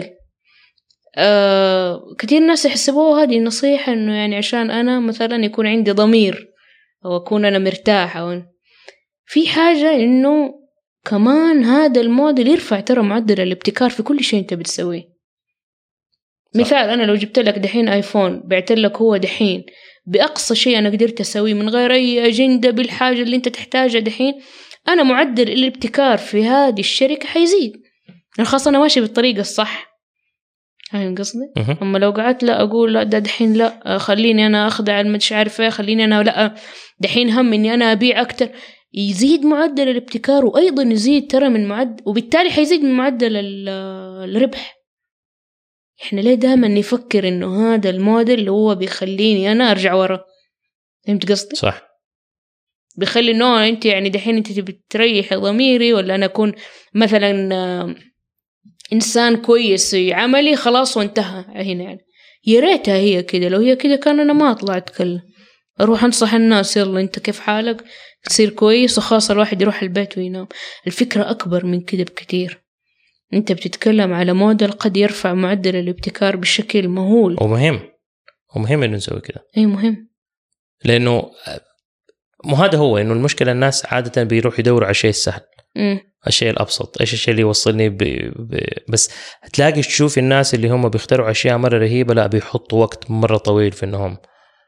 أه كتير ناس يحسبوها هذه نصيحة إنه يعني عشان أنا مثلا يكون عندي ضمير أو أكون أنا مرتاح، أو في حاجة إنه كمان هذا الموديل يرفع ترى معدل الابتكار في كل شيء أنت بتسويه. مثال، أنا لو جبت لك دحين آيفون، بعت لك هو دحين بأقصى شيء أنا قدرت أسويه من غير أي أجندة بالحاجة اللي أنت تحتاجها دحين، أنا معدل الابتكار في هذه الشركة حيزيد، خاصة أنا ماشي بالطريقة الصح. هاي قصدي. أما لو قعدت لا أقول لا ده دحين لا خليني أنا أخضع المش عارفة، خليني أنا لا دحين هم إني أنا أبيع أكتر، يزيد معدل الابتكار وأيضا يزيد ترى من معدل، وبالتالي حيزيد من معدل الربح. إحنا ليه دائما نفكر إنه هذا الموديل اللي هو بيخليني أنا أرجع ورا؟ فهمت قصدي؟ صح. بيخلي إنه أنت يعني دحين أنت تبي تريح ضميري، ولا أنا أكون مثلا إنسان كويس في عملي خلاص وانتهى هنا. يعني يا ريتها هي كده، لو هي كده كان أنا ما أطلع أتكلم، أروح أنصح الناس يلا أنت كيف حالك، تصير كويس، وخاصة الواحد يروح البيت وينام. الفكرة أكبر من كده بكتير، أنت بتتكلم على موديل قد يرفع معدل الابتكار بشكل مهول. ومهم ومهم إنه نسوي كده. أي مهم، لأنه مو هذا هو إنه المشكلة الناس عادة بيروح يدوروا على الشيء السهل، م. الشيء الأبسط، إيش الشيء اللي يوصلني ب... ب... بس هتلاقي تشوف الناس اللي هم بيخترعوا أشياء مرة رهيبة، لا بيحطوا وقت مرة طويل في إنهم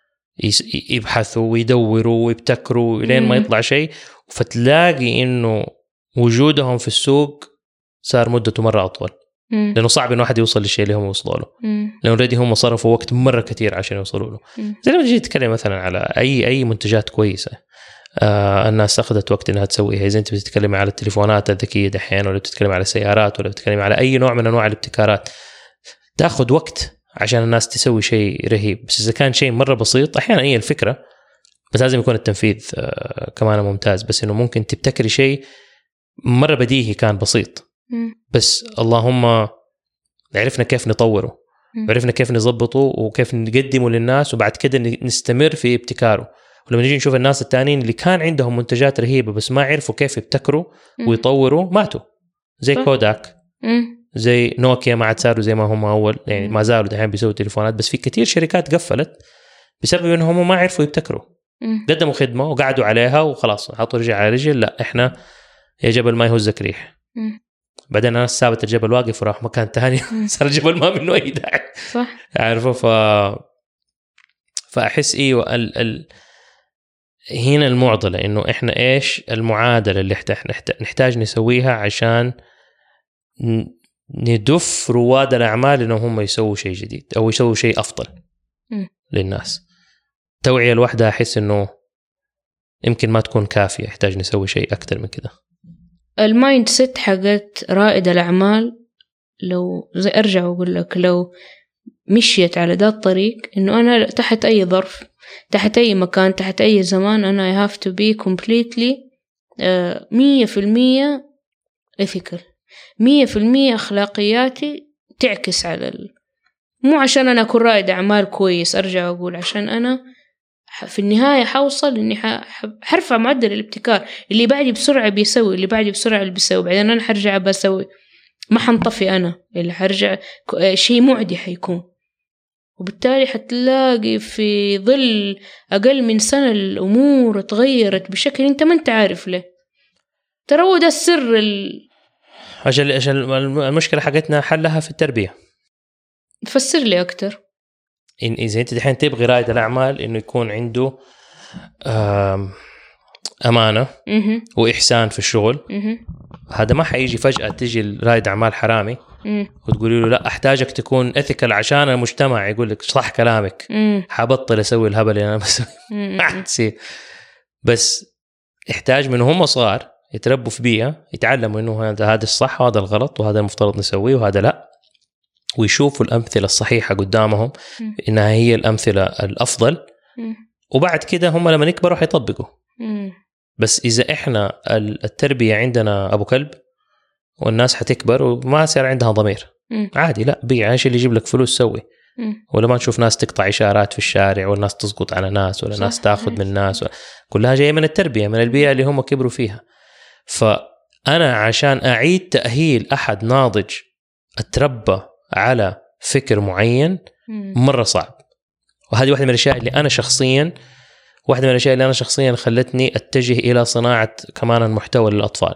يبحثوا ويدوروا ويبتكروا لين ما يطلع شيء، فتلاقي إنه وجودهم في السوق صار مدته مرة أطول، مم. لأنه صعب إنه واحد يوصل للشيء اللي هم وصلوا له، لأنه ريدي هم صرفوا وقت مرة كتير عشان يوصلوا له. مم. زي لما تجي تتكلم مثلا على أي أي منتجات كويسة، آه الناس أخذت وقت إنها تسويها. إذا أنت بتتكلم على التليفونات الذكية دحين، ولا بتتكلم على السيارات، ولا بتتكلم على أي نوع من أنواع الابتكارات، تأخذ وقت عشان الناس تسوي شيء رهيب. بس إذا كان شيء مرة بسيط، أحيانا هي الفكرة بس لازم يكون التنفيذ آه كمان ممتاز. بس إنه ممكن تبتكري شيء مرة بديهي كان بسيط، بس اللهم عرفنا كيف نطوره، عرفنا كيف نضبطه، وكيف نقدمه للناس، وبعد كده نستمر في ابتكاره. ولما نيجي نشوف الناس التانيين اللي كان عندهم منتجات رهيبة بس ما عرفوا كيف يبتكروا ويطوروا، ماتوا. زي كوداك، زي نوكيا، ما عاد صاروا زي ما هم أول، يعني ما زالوا دحين بيسووا تليفونات، بس في كتير شركات قفلت بسبب إنهم ما عرفوا يبتكروا. قدموا خدمة وقعدوا عليها وخلاص حطوا رجل على رجل، لا إحنا يا جبل ما يهزك ريح. بعدين أنا سابت الجبل واقف وراح مكان تاني، صار الجبل ما منه أي داعي. صح. عارفه. ف فأحس إيه ال... ال... هنا المعضلة، إنه إحنا إيش المعادلة اللي نحتاج نسويها عشان ندف رواد الأعمال إنهم هم يسووا شيء جديد أو يسووا شيء أفضل. للناس. توعية لوحدها أحس إنه يمكن ما تكون كافية، يحتاج نسوي شيء أكتر من كده. المايند سيت حقت رائد الأعمال لو زي أرجع وأقول لك لو مشيت على ذا الطريق، إنه أنا تحت أي ظرف، تحت أي مكان، تحت أي زمان، أنا I have to be completely مية في المية ethical، مية في المية أخلاقياتي تعكس على ال... مو عشان أنا أكون رائد أعمال كويس، أرجع وأقول عشان أنا في النهاية حوصل إني حرفع معدل الابتكار، اللي بعدي بسرعة بيسوي، اللي بعدي بسرعة اللي بيسوي، بعدين أنا حرجع بسوي، ما حنطفي أنا اللي حرجع شيء معدي حيكون. وبالتالي حتلاقي في ظل أقل من سنة الأمور تغيرت بشكل أنت ما أنت عارف له. ترى هو ده السر ال... عشان عشان المشكلة حقتنا حلها في التربية. تفسر لي أكتر. إن إذا أنت دحين تبغي رائد الأعمال إنه يكون عنده أمانة م- وإحسان في الشغل، م- هذا ما حيجي فجأة تيجي رائد أعمال حرامي م- وتقولي له لا أحتاجك تكون إثيكال عشان المجتمع يقول لك صح كلامك، م- حبطل أسوي الهبل اللي أنا بسوي. بس يحتاج من هم صغار يتربوا في بيئة يتعلموا إنه هذا هذا الصح وهذا الغلط وهذا المفترض نسويه وهذا لا، ويشوفوا الأمثلة الصحيحة قدامهم م. إنها هي الأمثلة الأفضل، م. وبعد كده هم لما يكبروا حيطبقوا. م. بس إذا إحنا التربية عندنا أبو كلب والناس حتكبر وما صار عندها ضمير، م. عادي لا بيع ايش اللي يجيب لك فلوس سوي، م. ولا ما نشوف ناس تقطع إشارات في الشارع والناس تسقط على ناس ولا ناس تأخذ من ناس، كلها جاية من التربية من البيئة اللي هم كبروا فيها. فأنا عشان أعيد تأهيل أحد ناضج اتربى على فكر معين مرة صعب، وهذه واحدة من الأشياء اللي أنا شخصيا واحدة من الأشياء اللي أنا شخصيا خلتني أتجه إلى صناعة كمان المحتوى للأطفال.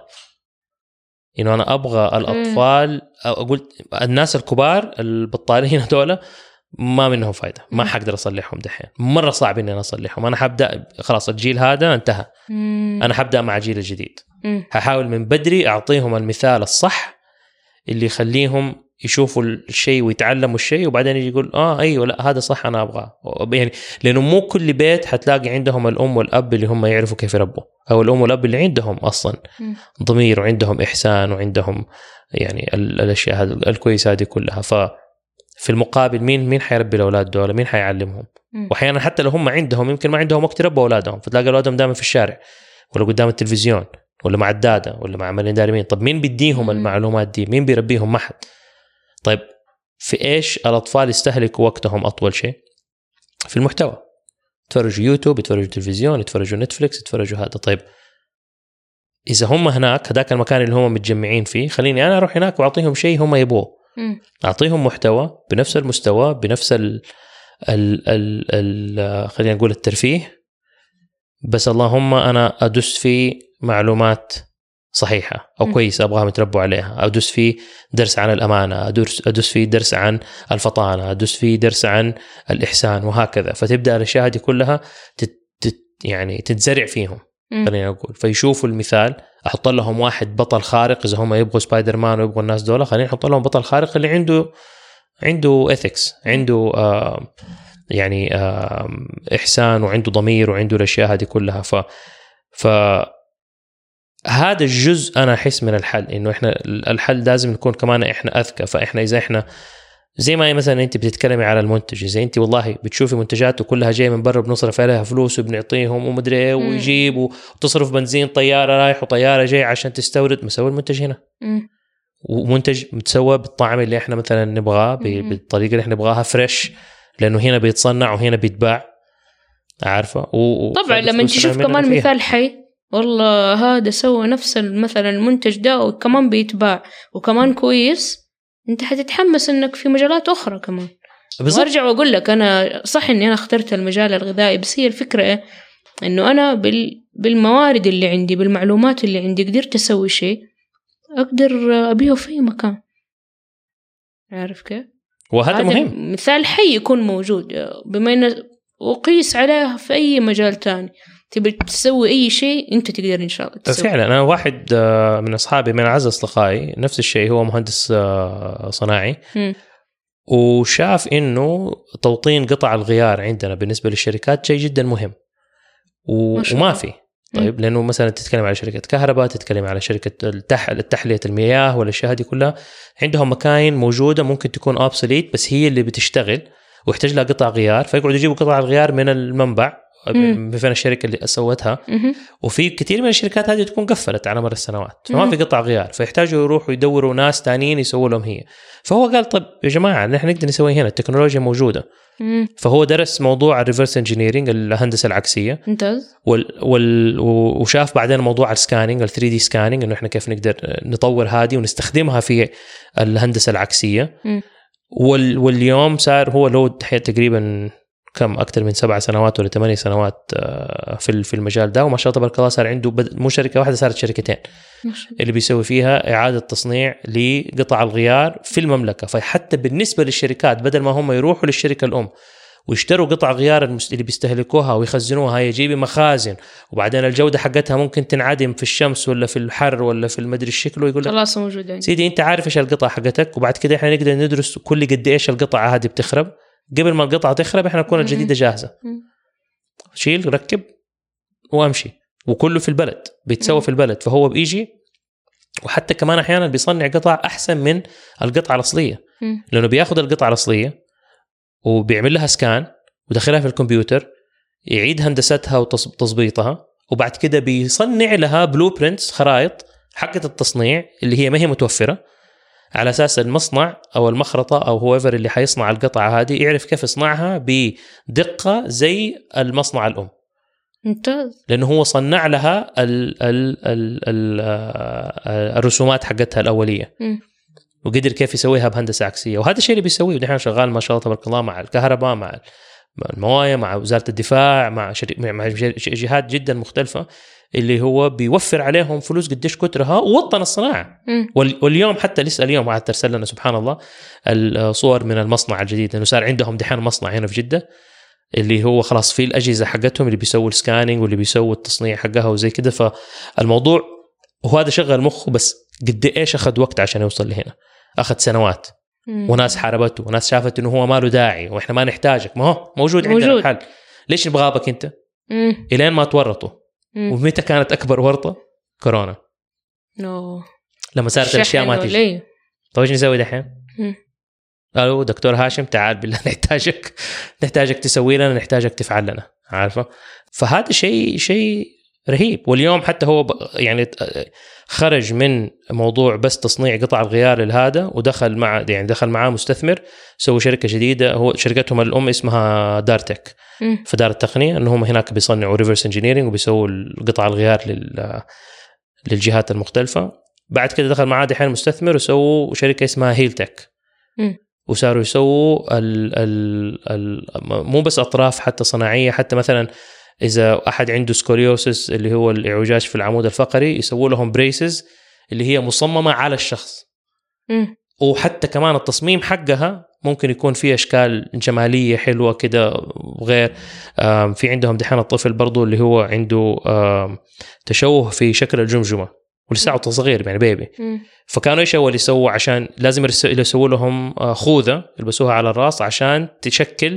إنه أنا أبغى الأطفال، أقول الناس الكبار البطالين هذولا ما منهم فايدة، ما حقدر أصلحهم دحين، مرة صعب إني أنا أصلحهم. أنا حبدأ خلاص الجيل هذا انتهى، أنا حبدأ مع الجيل الجديد، هحاول من بدري أعطيهم المثال الصح اللي يخليهم يشوفوا الشيء ويتعلموا الشيء وبعدين يجي يقول آه أيوة لا هذا صح أنا أبغاه. يعني لأنه مو كل بيت حتلاقي عندهم الأم والأب اللي هم يعرفوا كيف يربوا، أو الأم والأب اللي عندهم أصلا ضمير وعندهم إحسان وعندهم يعني الأشياء هذه الكويسة هذه كلها. ففي المقابل مين مين حيربي الأولاد دول، مين حيعلمهم؟ وأحيانا حتى لو هم عندهم يمكن ما عندهم وقت يربوا أولادهم، فتلاقي أولادهم دائما في الشارع ولا قدام التلفزيون ولا مع الدادة ولا مع عملين دارمين. طب مين بيديهم المعلومات دي؟ مين بيربيهم؟ ما حد. طيب في إيش الأطفال يستهلكوا وقتهم أطول شيء؟ في المحتوى، يتفرجوا يوتيوب، يتفرجوا تلفزيون، يتفرجوا نتفليكس، يتفرجوا هذا. طيب إذا هم هناك هذاك المكان اللي هم متجمعين فيه، خليني أنا أروح هناك وأعطيهم شيء هم يبوه، أعطيهم محتوى بنفس المستوى بنفس ال ال ال ال خلينا نقول الترفيه، بس اللهم أنا أدس في معلومات صحيحة أو كويسة أبغاهم يتربوا عليها، أدس في درس عن الأمانة، أدرس أدس في درس عن الفطانة، أدس في درس عن الإحسان، وهكذا. فتبدأ الأشياء هذه كلها تت يعني تتزرع فيهم، خلينا نقول. فيشوفوا المثال، أحط لهم واحد بطل خارق إذا هم يبغوا سبايدر مان ويبغوا الناس دولة، خلينا نحط لهم بطل خارق اللي عنده عنده إثكس، عنده آه يعني آه إحسان وعنده ضمير وعنده الأشياء هذه كلها. ف ف هذا الجزء أنا أحس من الحل، إنه إحنا الحل لازم نكون كمان إحنا أذكى. فإحنا إذا إحنا زي ما مثلا أنت بتتكلمي على المنتج، إذا أنت والله بتشوفي منتجاته كلها جاية من برا بنصرف عليها فلوس وبنعطيهم ومدري إيه ويجيب وتصرف بنزين طيارة رايح وطيارة جاي عشان تستورد، مسوي المنتج هنا م. ومنتج متسوى بالطعم اللي إحنا مثلا نبغاه بالطريقة اللي إحنا نبغاها فريش، لأنه هنا بيتصنع وهنا بيتباع، عارفة. طبعا لما تشوف كمان فيها. مثال حي والله هذا سوى نفس مثلا المنتج ده وكمان بيتباع وكمان كويس، انت حتتحمس انك في مجالات اخرى كمان. وارجع واقول لك انا صح اني انا اخترت المجال الغذائي، بس هي الفكرة إيه؟ انه انا بال... بالموارد اللي عندي بالمعلومات اللي عندي قدرت اسوي شيء اقدر ابيعه في اي مكان، عارف كيف؟ وهذا مهم، مثال حي يكون موجود بما انه وقيس عليه في اي مجال تاني. تبي تسوي أي شيء أنت تقدر إن شاء الله تسوي. فعلا أنا واحد من أصحابي من أعز أصدقائي نفس الشيء، هو مهندس صناعي م. وشاف إنه توطين قطع الغيار عندنا بالنسبة للشركات شيء جدا مهم و... وما في. طيب لأنه مثلا تتكلم على شركة كهرباء، تتكلم على شركة التح... التحلية المياه ولا الأشياء هذه كلها، عندهم مكاين موجودة ممكن تكون أوبسوليت بس هي اللي بتشتغل ويحتاج لها قطع غيار، فيقعدوا يجيبوا قطع الغيار من المنبع مثلا الشركة اللي سوتها. وفي كثير من الشركات هذه تكون قفلت على مر السنوات فما في قطع غيار، فيحتاجوا يروحوا يدوروا ناس تانيين يسووا لهم هي. فهو قال طب يا جماعة نحن نقدر نسوي هنا، التكنولوجيا موجودة. فهو درس موضوع الريفرس انجينيرينج الهندسة العكسية ممتاز، وال وال وشاف بعدين موضوع السكانينج ال ثري دي سكانينج، انه احنا كيف نقدر نطور هذه ونستخدمها في الهندسة العكسية. وال واليوم صار هو له تقريبا كم أكثر من سبع سنوات ولا ثمانية سنوات في في المجال ده، وما شاء الله تبارك الله صار عنده مو شركة واحدة، صارت شركتين اللي بيسوي فيها إعادة تصنيع لقطع الغيار في المملكة. فحتى بالنسبة للشركات بدل ما هم يروحوا للشركة الأم ويشتروا قطع غيار اللي بيستهلكوها ويخزنوها، يجيبوا مخازن وبعدين الجودة حقتها ممكن تنعدم في الشمس ولا في الحر ولا في المدري الشكل، ويقول لك خلاص موجودة سيدي أنت عارف إيش القطع حقتك، وبعد كده إحنا نقدر ندرس كل قد إيش القطعة هذه بتخرب قبل ما القطعة تخرب، إحنا نكون الجديدة جاهزة، شيل ركب وأمشي، وكله في البلد بيتسوى في البلد. فهو بيجي وحتى كمان أحيانا بيصنع قطع أحسن من القطعة الأصلية، لأنه بياخد القطعة الأصلية وبيعمل لها سكان ودخلها في الكمبيوتر، يعيد هندستها وتظبيطها، وبعد كده بيصنع لها بلو برينتس، خرائط حقة التصنيع اللي هي ما هي متوفرة، على أساس المصنع أو المخرطة أو هوفر اللي حيصنع القطعة هذه يعرف كيف يصنعها بدقة زي المصنع الأم. ممتاز. لأنه هو صنع لها ال ال ال ال الرسومات حقتها الأولية م. وقدر كيف يسويها بهندسة عكسية. وهذا الشيء اللي بيسويه نحن شغال ما شاء الله تبارك الله مع الكهرباء، مع المواية، مع وزارة الدفاع، مع مع جهات جدا مختلفة، اللي هو بيوفر عليهم فلوس قديش كترها ووطن الصناعة. واليوم حتى لسه اليوم قاعد ترسل لنا سبحان الله الصور من المصنع الجديد، لأنه صار عندهم دحين مصنع هنا في جدة اللي هو خلاص فيه الأجهزة حقتهم اللي بيسووا السكانينج واللي بيسووا التصنيع حقها وزي كده. فالموضوع وهذا شغل مخه، بس قد إيش أخذ وقت عشان يوصل لهنا؟ أخذ سنوات مم. وناس حاربته وناس شافت إنه هو ما له داعي وإحنا ما نحتاجك، ما هو موجود, موجود. عندنا الحل، ليش نبغابك أنت؟ مم. إلين ما تورطوا. مم. ومتى كانت أكبر ورطة؟ كورونا. نو. لما صارت الأشياء ما تيجي. طيب إيش نسوي دحين؟ قالوا دكتور هاشم تعال بالله نحتاجك نحتاجك تسوي لنا، نحتاجك تفعل لنا، عارفة؟ فهذا شيء شيء رهيب. واليوم حتى هو يعني خرج من موضوع بس تصنيع قطع الغيار لهذا ودخل مع يعني دخل معاه مستثمر، سووا شركة جديدة، هو شركتهم الأم اسمها دارتك في دار التقنية، أنهم هناك بيصنعوا ريفرس انجينيرينج وبيسووا قطع الغيار لل للجهات المختلفة. بعد كده دخل معاه دحين مستثمر وسووا شركة اسمها هيلتك، وصاروا يسووا ال ال ال مو بس أطراف حتى صناعية، حتى مثلا إذا أحد عنده سكوليوسس اللي هو الإعوجاج في العمود الفقري يسووا لهم بريسز اللي هي مصممة على الشخص. م. وحتى كمان التصميم حقها ممكن يكون فيه أشكال جمالية حلوة كده وغير. في عندهم دحين الطفل برضو اللي هو عنده تشوه في شكل الجمجمة ولساعه صغير يعني بيبي. م. فكانوا ايش اول يسووا عشان لازم يسووا لهم خوذة يلبسوها على الراس عشان تشكل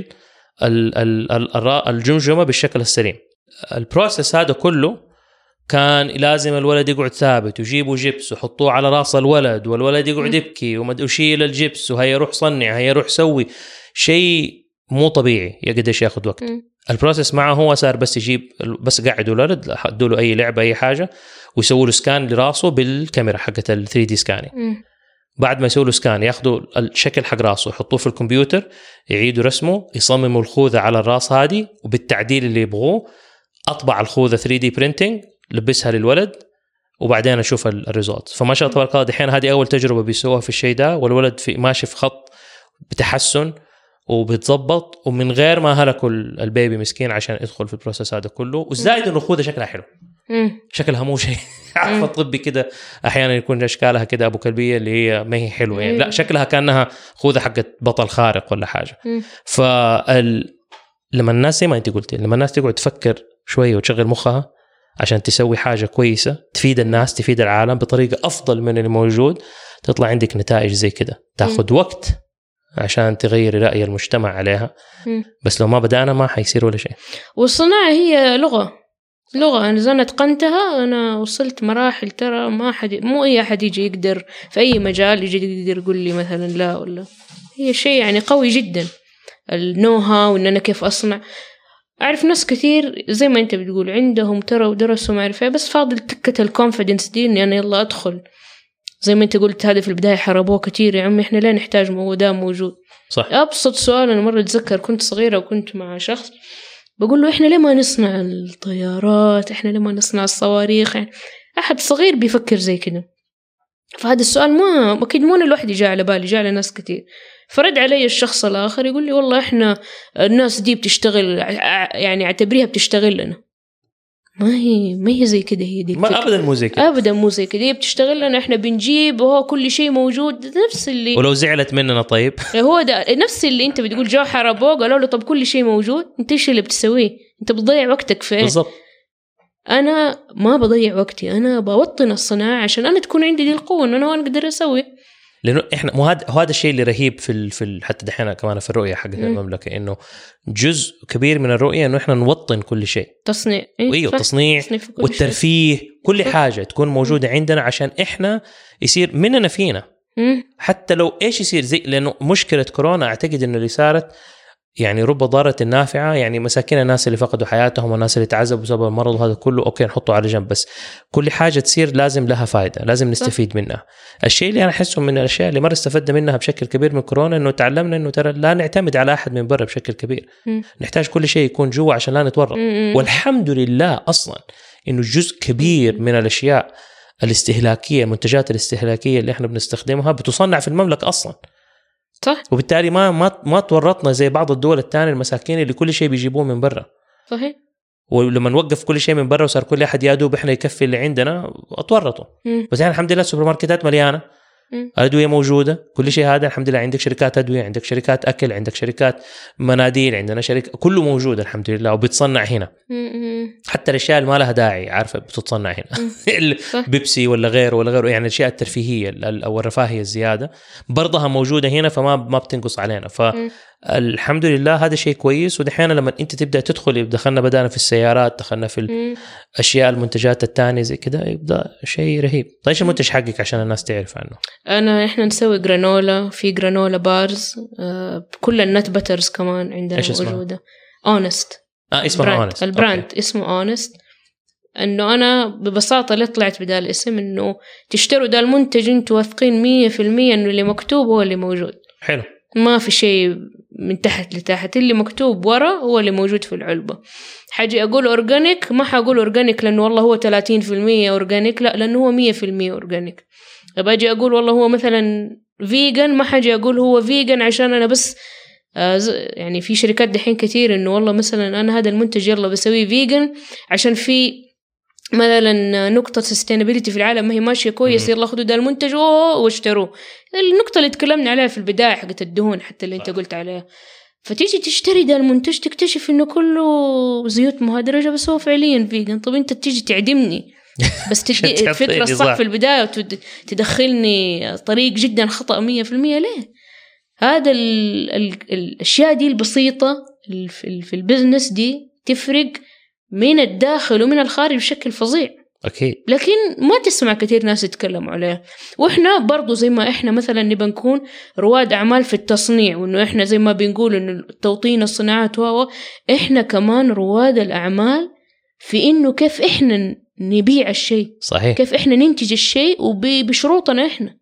الجمجمة بالشكل السليم. البروسيس هذا كله كان لازم الولد يقعد ثابت ويجيبوا جبس وحطوه على راس الولد والولد يقعد يبكي وما يشيل الجبس وهي يروح صنع هي يروح سوي شيء مو طبيعي يا قديش ياخذ وقت. م. البروسيس معه هو صار بس يجيب بس قاعد الولد حطوا له اي لعبه اي حاجه ويسووا له سكان لراسه بالكاميرا حقت ال ثري دي سكانينج. بعد ما يسووا له سكان ياخذوا الشكل حق راسه يحطوه في الكمبيوتر يعيدوا رسمه يصمموا الخوذه على الراس هذه وبالتعديل اللي يبغوه اطبع الخوذه ثري دي برينتينج لبسها للولد وبعدين اشوف الريزولت. فما شاء الله تبارك الله دحين هذه اول تجربه بيسووها في الشيء ده والولد في ماشي في خط بتحسن وبتضبط ومن غير ما هلكوا البيبي مسكين عشان يدخل في البروسيس هذا كله. والزائد انه الخوذه شكلها حلو شكلها مو شيء عارفه الطبي كده احيانا يكون اشكالها كده ابو كلبيه اللي هي ما هي حلوه يعني لا شكلها كانها خوذه حقت بطل خارق ولا حاجه. فال لما الناس زي ما انت قلتي لما الناس تقعد تفكر شويه وتشغل مخها عشان تسوي حاجه كويسه تفيد الناس تفيد العالم بطريقه افضل من اللي موجود تطلع عندك نتائج زي كده. تاخذ وقت عشان تغير رأي المجتمع عليها. م. بس لو ما بدأنا ما حيصير ولا شيء. والصناعة هي لغة لغة أنا إذا أنا اتقنتها أنا وصلت مراحل ترى ما حد مو أي أحد يجي يقدر في أي مجال يجي يقدر يقول لي مثلا لا ولا. هي شيء يعني قوي جدا النوها وإن أنا كيف أصنع. أعرف ناس كثير زي ما أنت بتقول عندهم ترى ودرسوا ما عرفه بس فاضل تكة الكونفيدنس دي إني أنا يلا أدخل زي ما أنت قلت. هذا في البداية حربوه كتير يا عمي إحنا لا نحتاج موضوع موجود. صح. أبسط سؤال أنا مرة أتذكر كنت صغيرة وكنت مع شخص بقول له إحنا ليه ما نصنع الطيارات إحنا ليه ما نصنع الصواريخ يعني أحد صغير بيفكر زي كده. فهذا السؤال ما أكيد مو أنا لوحدي جاء على بالي جاء على ناس كتير. فرد علي الشخص الآخر يقول لي والله إحنا الناس دي بتشتغل يعني اعتبريها بتشتغل لنا. ما هي ما هي زي كده هي دي ما أبدا مو زي كده أبدا مو زي كده هي بتشتغل لنا إحنا بنجيب وهو كل شيء موجود نفس اللي ولو زعلت مننا طيب هو ده نفس اللي أنت بتقول جاء حربوه قالوا له طب كل شيء موجود أنت إيش اللي بتسويه أنت بتضيع وقتك فين. بالضبط. أنا ما بضيع وقتي أنا بوطن الصناعة عشان أنا تكون عندي دي القوة إن أنا أقدر أسوي. لأنه إحنا مو هذا هذا الشيء اللي رهيب في ال في ال حتى دحين كمان في الرؤية حق المملكة إنه جزء كبير من الرؤية إنه إحنا نوطن كل شيء تصنيع إيه تصنيع والترفيه كل, كل حاجة تكون موجودة عندنا عشان إحنا يصير مننا فينا مم. حتى لو إيش يصير زي لأنه مشكلة كورونا أعتقد إنه اللي صارت يعني رب ضارة النافعة يعني مساكين الناس اللي فقدوا حياتهم والناس اللي تعذبوا بسبب المرض وهذا كله أوكي نحطه على جنب بس كل حاجة تصير لازم لها فائدة لازم نستفيد منها. الشيء اللي أنا أحسه من الأشياء اللي مرة استفدنا منها بشكل كبير من كورونا إنه تعلمنا إنه ترى لا نعتمد على أحد من برا بشكل كبير. م. نحتاج كل شيء يكون جوا عشان لا نتورط. م- والحمد لله أصلا إنه جزء كبير من الأشياء الاستهلاكية المنتجات الاستهلاكية اللي إحنا بنستخدمها بتصنع في المملكة أصلا. صح. وبالتالي ما ما ما تورطنا زي بعض الدول الثانية المساكين اللي كل شيء بيجيبوه من برا. صحيح. ولما نوقف كل شيء من برا وصار كل أحد يادوب إحنا يكفي اللي عندنا اتورطوا. مم. بس يعني الحمد لله السوبر ماركتات مليانة مم. الأدوية موجودة كل شيء هذا الحمد لله عندك شركات أدوية عندك شركات أكل عندك شركات مناديل عندنا شركة كله موجود الحمد لله وبتصنع هنا. مم. حتى الأشياء اللي ما لها داعي عارفة بتتصنع هنا بيبسي ولا غيره ولا غيره يعني الأشياء الترفيهية أو الرفاهية الزيادة برضها موجودة هنا فما ما بتنقص علينا. فالحمد لله هذا شيء كويس. ودحين لما أنت تبدأ تدخل دخلنا بدأنا في السيارات دخلنا في الأشياء المنتجات التانية زي كده يبدأ شيء رهيب. طيب إيش المنتج حقك عشان الناس تعرف عنه؟ أنا إحنا نسوي جرانولا في جرانولا بارز آه كل النت باترز كمان عندنا موجودة. أونست آه اسمه أونست البراند أوكي. اسمه أونست. إنه أنا ببساطة اللي طلعت بدال الاسم إنه تشتروا ده المنتج أنتوا واثقين مية في المية إنه اللي مكتوب هو اللي موجود. حلو. ما في شيء من تحت لتحت اللي مكتوب ورا هو اللي موجود في العلبة. حاجة أقول أورجانيك ما حقول أورجانيك لأنه والله هو ثلاثين في المية أورجانيك لا لأنه هو مية في المية أورجانيك. أباجي أقول والله هو مثلا فيجن ما حاجة أقول هو فيجن عشان أنا بس آه يعني في شركات دحين كتير إنه والله مثلا أنا هذا المنتج يلا بسويه فيجن عشان في مثلا نقطة sustainability في العالم ما هي ماشية كويس يلا خدوا ده المنتج واشتروه. النقطة اللي تكلمنا عليها في البداية حقت الدهون حتى اللي انت قلت عليها. فتيجي تشتري ده المنتج تكتشف انه كله زيوت مهدرجة بس هو فعليا فيجن. طب انت تيجي تعدمني بس تدي الفكرة الصح في البداية وتدخلني طريق جدا خطأ مية في المية ليه؟ هذا ال ال الأشياء دي البسيطة في البزنس دي تفرق من الداخل ومن الخارج بشكل فظيع. أكيد. لكن ما تسمع كثير ناس يتكلموا عليه. وإحنا برضو زي ما إحنا مثلا نبى نكون رواد أعمال في التصنيع وإنه إحنا زي ما بنقول إنه توطين الصناعات وهو إحنا كمان رواد الأعمال في إنه كيف إحنا نبيع الشيء. صحيح. كيف إحنا ننتج الشيء وبشروطنا إحنا.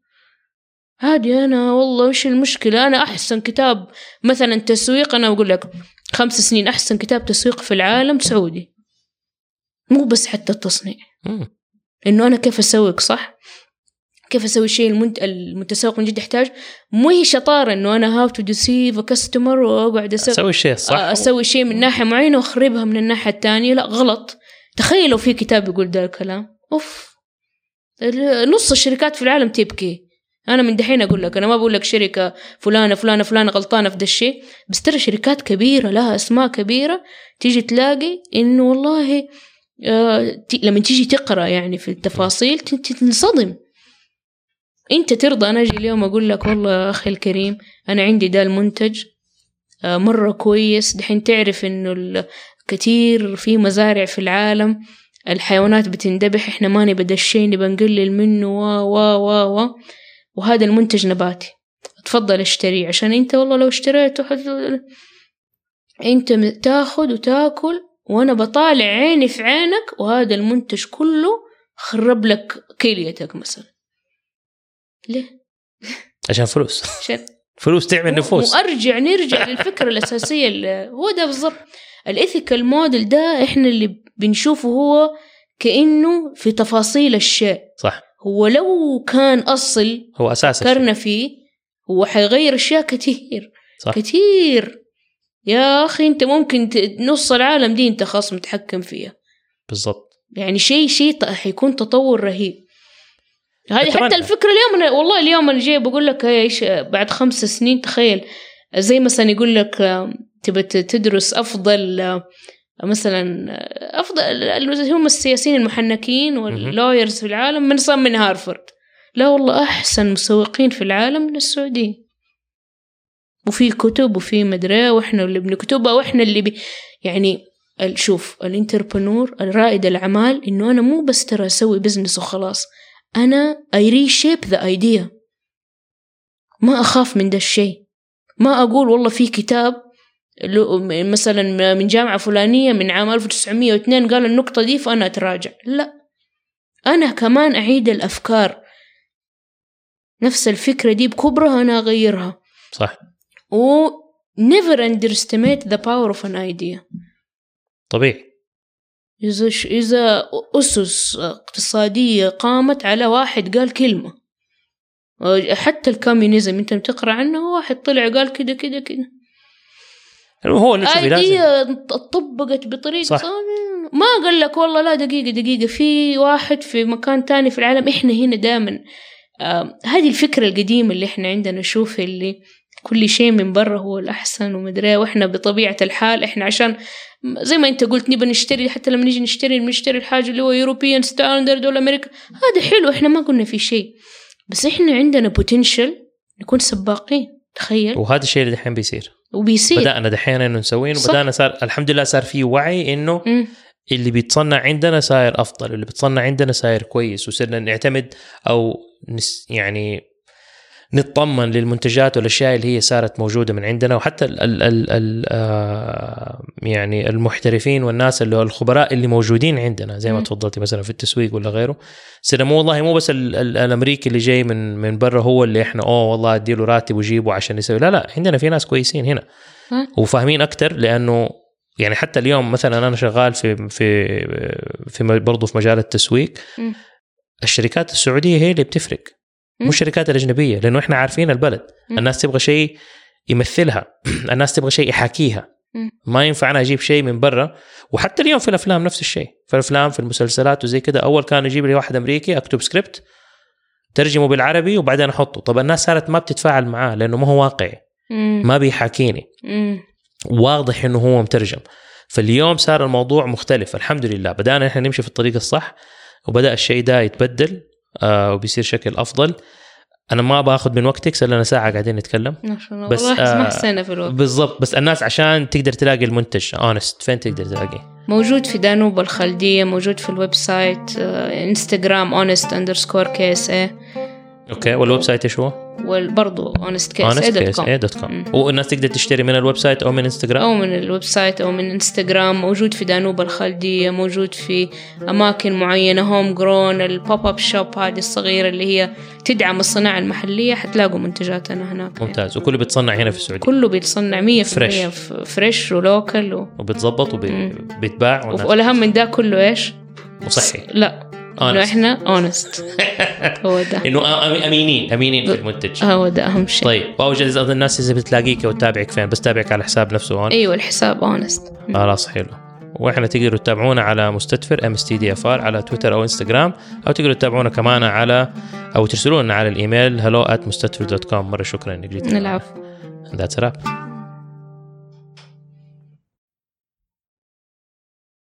هادي أنا والله إيش المشكلة أنا أحسن كتاب مثلا تسويق أنا أقول لك خمس سنين أحسن كتاب تسويق في العالم سعودي. مو بس حتى التصنيع مم. إنه أنا كيف أسوق صح كيف أسوي شيء المنت... المتسوق من جد يحتاج مو هي شطارة إنه أنا how to deceive a customer وأقعد أسوي أسوي شيء صح أسوي شيء من ناحية معينة وأخربها من الناحية التانية لا غلط. تخيلوا في كتاب يقول ده الكلام أوف نص الشركات في العالم تبكي. أنا من دحين أقول لك أنا ما بقول لك شركة فلانة فلانة فلانة غلطانة في ده الشيء بس ترى شركات كبيرة لها أسماء كبيرة تيجي تلاقي إنه والله آه لما تيجي تقرأ يعني في التفاصيل تنصدم. أنت ترضى أنا أجي اليوم أقول لك والله أخي الكريم أنا عندي ده المنتج مرة كويس، دحين تعرف إنه كتير في مزارع في العالم الحيوانات بتندبح، إحنا ما نبدأ الشيء نبى نقلل منه و و و و وهذا المنتج نباتي، تفضل اشتريه عشان أنت والله لو اشتريته أنت تاخد وتاكل وأنا بطالع عيني في عينك، وهذا المنتج كله خرب لك كليتك مثلا. ليه؟ عشان فلوس. عشان فلوس تعمل نفوس. وأرجع نرجع للفكرة الأساسية اللي هو ده بالضبط الإثيكال موديل ده، إحنا اللي بنشوفه هو كأنه في تفاصيل الشيء. صح. هو لو كان أصل هو أساس فكرنا فيه هو حيغير أشياء كتير. صح. كتير يا أخي، أنت ممكن نص العالم دي أنت خاص متحكم فيها. بالضبط. يعني شيء شيء حيكون تطور رهيب. هذه حتى الفكرة اليوم أنا والله اليوم أنا جاي بقول لك إيش بعد خمس سنين تخيل زي مثلا يقول لك تبى تدرس أفضل مثلا أفضل هم السياسيين المحنكين واللويرز في العالم من صام من هارفارد. لا والله أحسن مسوقين في العالم من السعودية، وفي كتب وفي مدرسة وإحنا اللي بنكتبها وإحنا اللي بي يعني شوف الانتربرنور الرائد الأعمال إنه أنا مو بس ترى أسوي بزنس وخلاص، أنا I reshape the idea. ما أخاف من ده الشيء، ما أقول والله في كتاب مثلا من جامعة فلانية من عام ألف وتسعمية واثنين قال النقطة دي فأنا أتراجع. لا، أنا كمان أعيد الأفكار، نفس الفكرة دي بكبرها أنا أغيرها. صح. و never underestimate the power of an idea. طبيعي. إذا إذا أسس اقتصادية قامت على واحد قال كلمة، حتى الكوميونيزم أنت بتقرأ عنه واحد طلع قال كده كده كده، هو ايديا طبقت بطريقة ما قال لك والله لا دقيقة دقيقة في واحد في مكان تاني في العالم. إحنا هنا دائما آه هذه الفكرة القديمة اللي إحنا عندنا نشوف اللي كل شيء من برا هو الأحسن ومدري، وإحنا بطبيعة الحال إحنا عشان زي ما أنت قلت نبى نشتري، حتى لما نيجي نشتري بنشتري الحاجة اللي هو يوروبيان ستاندرد ولا أمريكا، هذا حلو إحنا ما قلنا في شيء، بس إحنا عندنا بوتنشل نكون سباقين. تخيل. وهذا الشيء اللي دحين بيصير وبيصير بدأنا دحين إنه نسويه، وبدأنا صار الحمد لله صار فيه وعي إنه م. اللي بيتصنع عندنا صاير أفضل، اللي بيتصنع عندنا صاير كويس، وصرنا نعتمد أو نس يعني نطمن للمنتجات والأشياء اللي هي صارت موجودة من عندنا. وحتى ال ال ال ال آه يعني المحترفين والناس اللي الخبراء اللي موجودين عندنا زي ما تفضلتي مثلا في التسويق ولا غيره، صرنا مو والله مو بس ال ال الأمريكي اللي جاي من من برا هو اللي إحنا أوه والله أديله راتب وجيبه عشان يسوي، لا لا عندنا في ناس كويسين هنا وفاهمين أكتر. لأنه يعني حتى اليوم مثلا أنا شغال في في في برضو في مجال التسويق، الشركات السعودية هي اللي بتفرق مش الشركات الأجنبية، لأنه إحنا عارفين البلد. الناس تبغى شيء يمثلها، الناس تبغى شيء يحاكيها، ما ينفع أنا أجيب شيء من برا. وحتى اليوم في الأفلام نفس الشيء، في الأفلام في المسلسلات وزي كده، أول كان يجيب لي واحد أمريكي أكتب سكريبت ترجمه بالعربي وبعدين أحطه. طب الناس صارت ما بتتفاعل معاه لأنه ما هو واقعي، ما بيحاكيني، واضح إنه هو مترجم. فاليوم صار الموضوع مختلف الحمد لله، بدأنا إحنا نمشي في الطريق الصح، وبدأ الشيء ده يتبدل آه وبيصير شكل أفضل. أنا ما باخد من وقتك، صار لنا ساعة قاعدين نتكلم بس آه في الوقت. بالضبط. بس الناس عشان تقدر تلاقي المنتج honest فين تقدر تلاقيه؟ موجود في دانوب الخلدية، موجود في الويب سايت آه انستغرام honest underscore ksa. أوكي. والويب سايت إيش هو؟ وبرضو honest ksa دوت كوم. والناس تقدر تشتري من الويب سايت أو من انستغرام أو من الويب سايت أو من انستغرام. موجود في دانوب الخلدية، موجود في أماكن معينة هوم جرون، البوب أب شوب هذه الصغيرة اللي هي تدعم الصناعة المحلية، حتلاقوا منتجاتنا هناك. ممتاز. وكله بيتصنع هنا في السعودية؟ كله بيتصنع مية في المية فريش ولوكال و... وبيتضبط وبيتباع والناس... والأهم من ده كله إيش؟ مصحي. لا إنه إحنا honest. هو ده إنه أمينين أمينين في المنتج، هو ده أهم شيء. طيب وأوجد الناس إذا بتلاقيك وتتابعك فين؟ بس تابعك على حساب نفسه هون؟ أيوة الحساب honest. خلاص حلو. وإحنا تقدروا تتابعونا على مستدفر إم إس تي دي إف آر على تويتر أو إنستغرام، أو تقدروا تتابعونا كمان على أو ترسلونا على الإيميل hello at mustadfir دوت كوم. مرة شكرا إنك جيت. العفو. That's a wrap.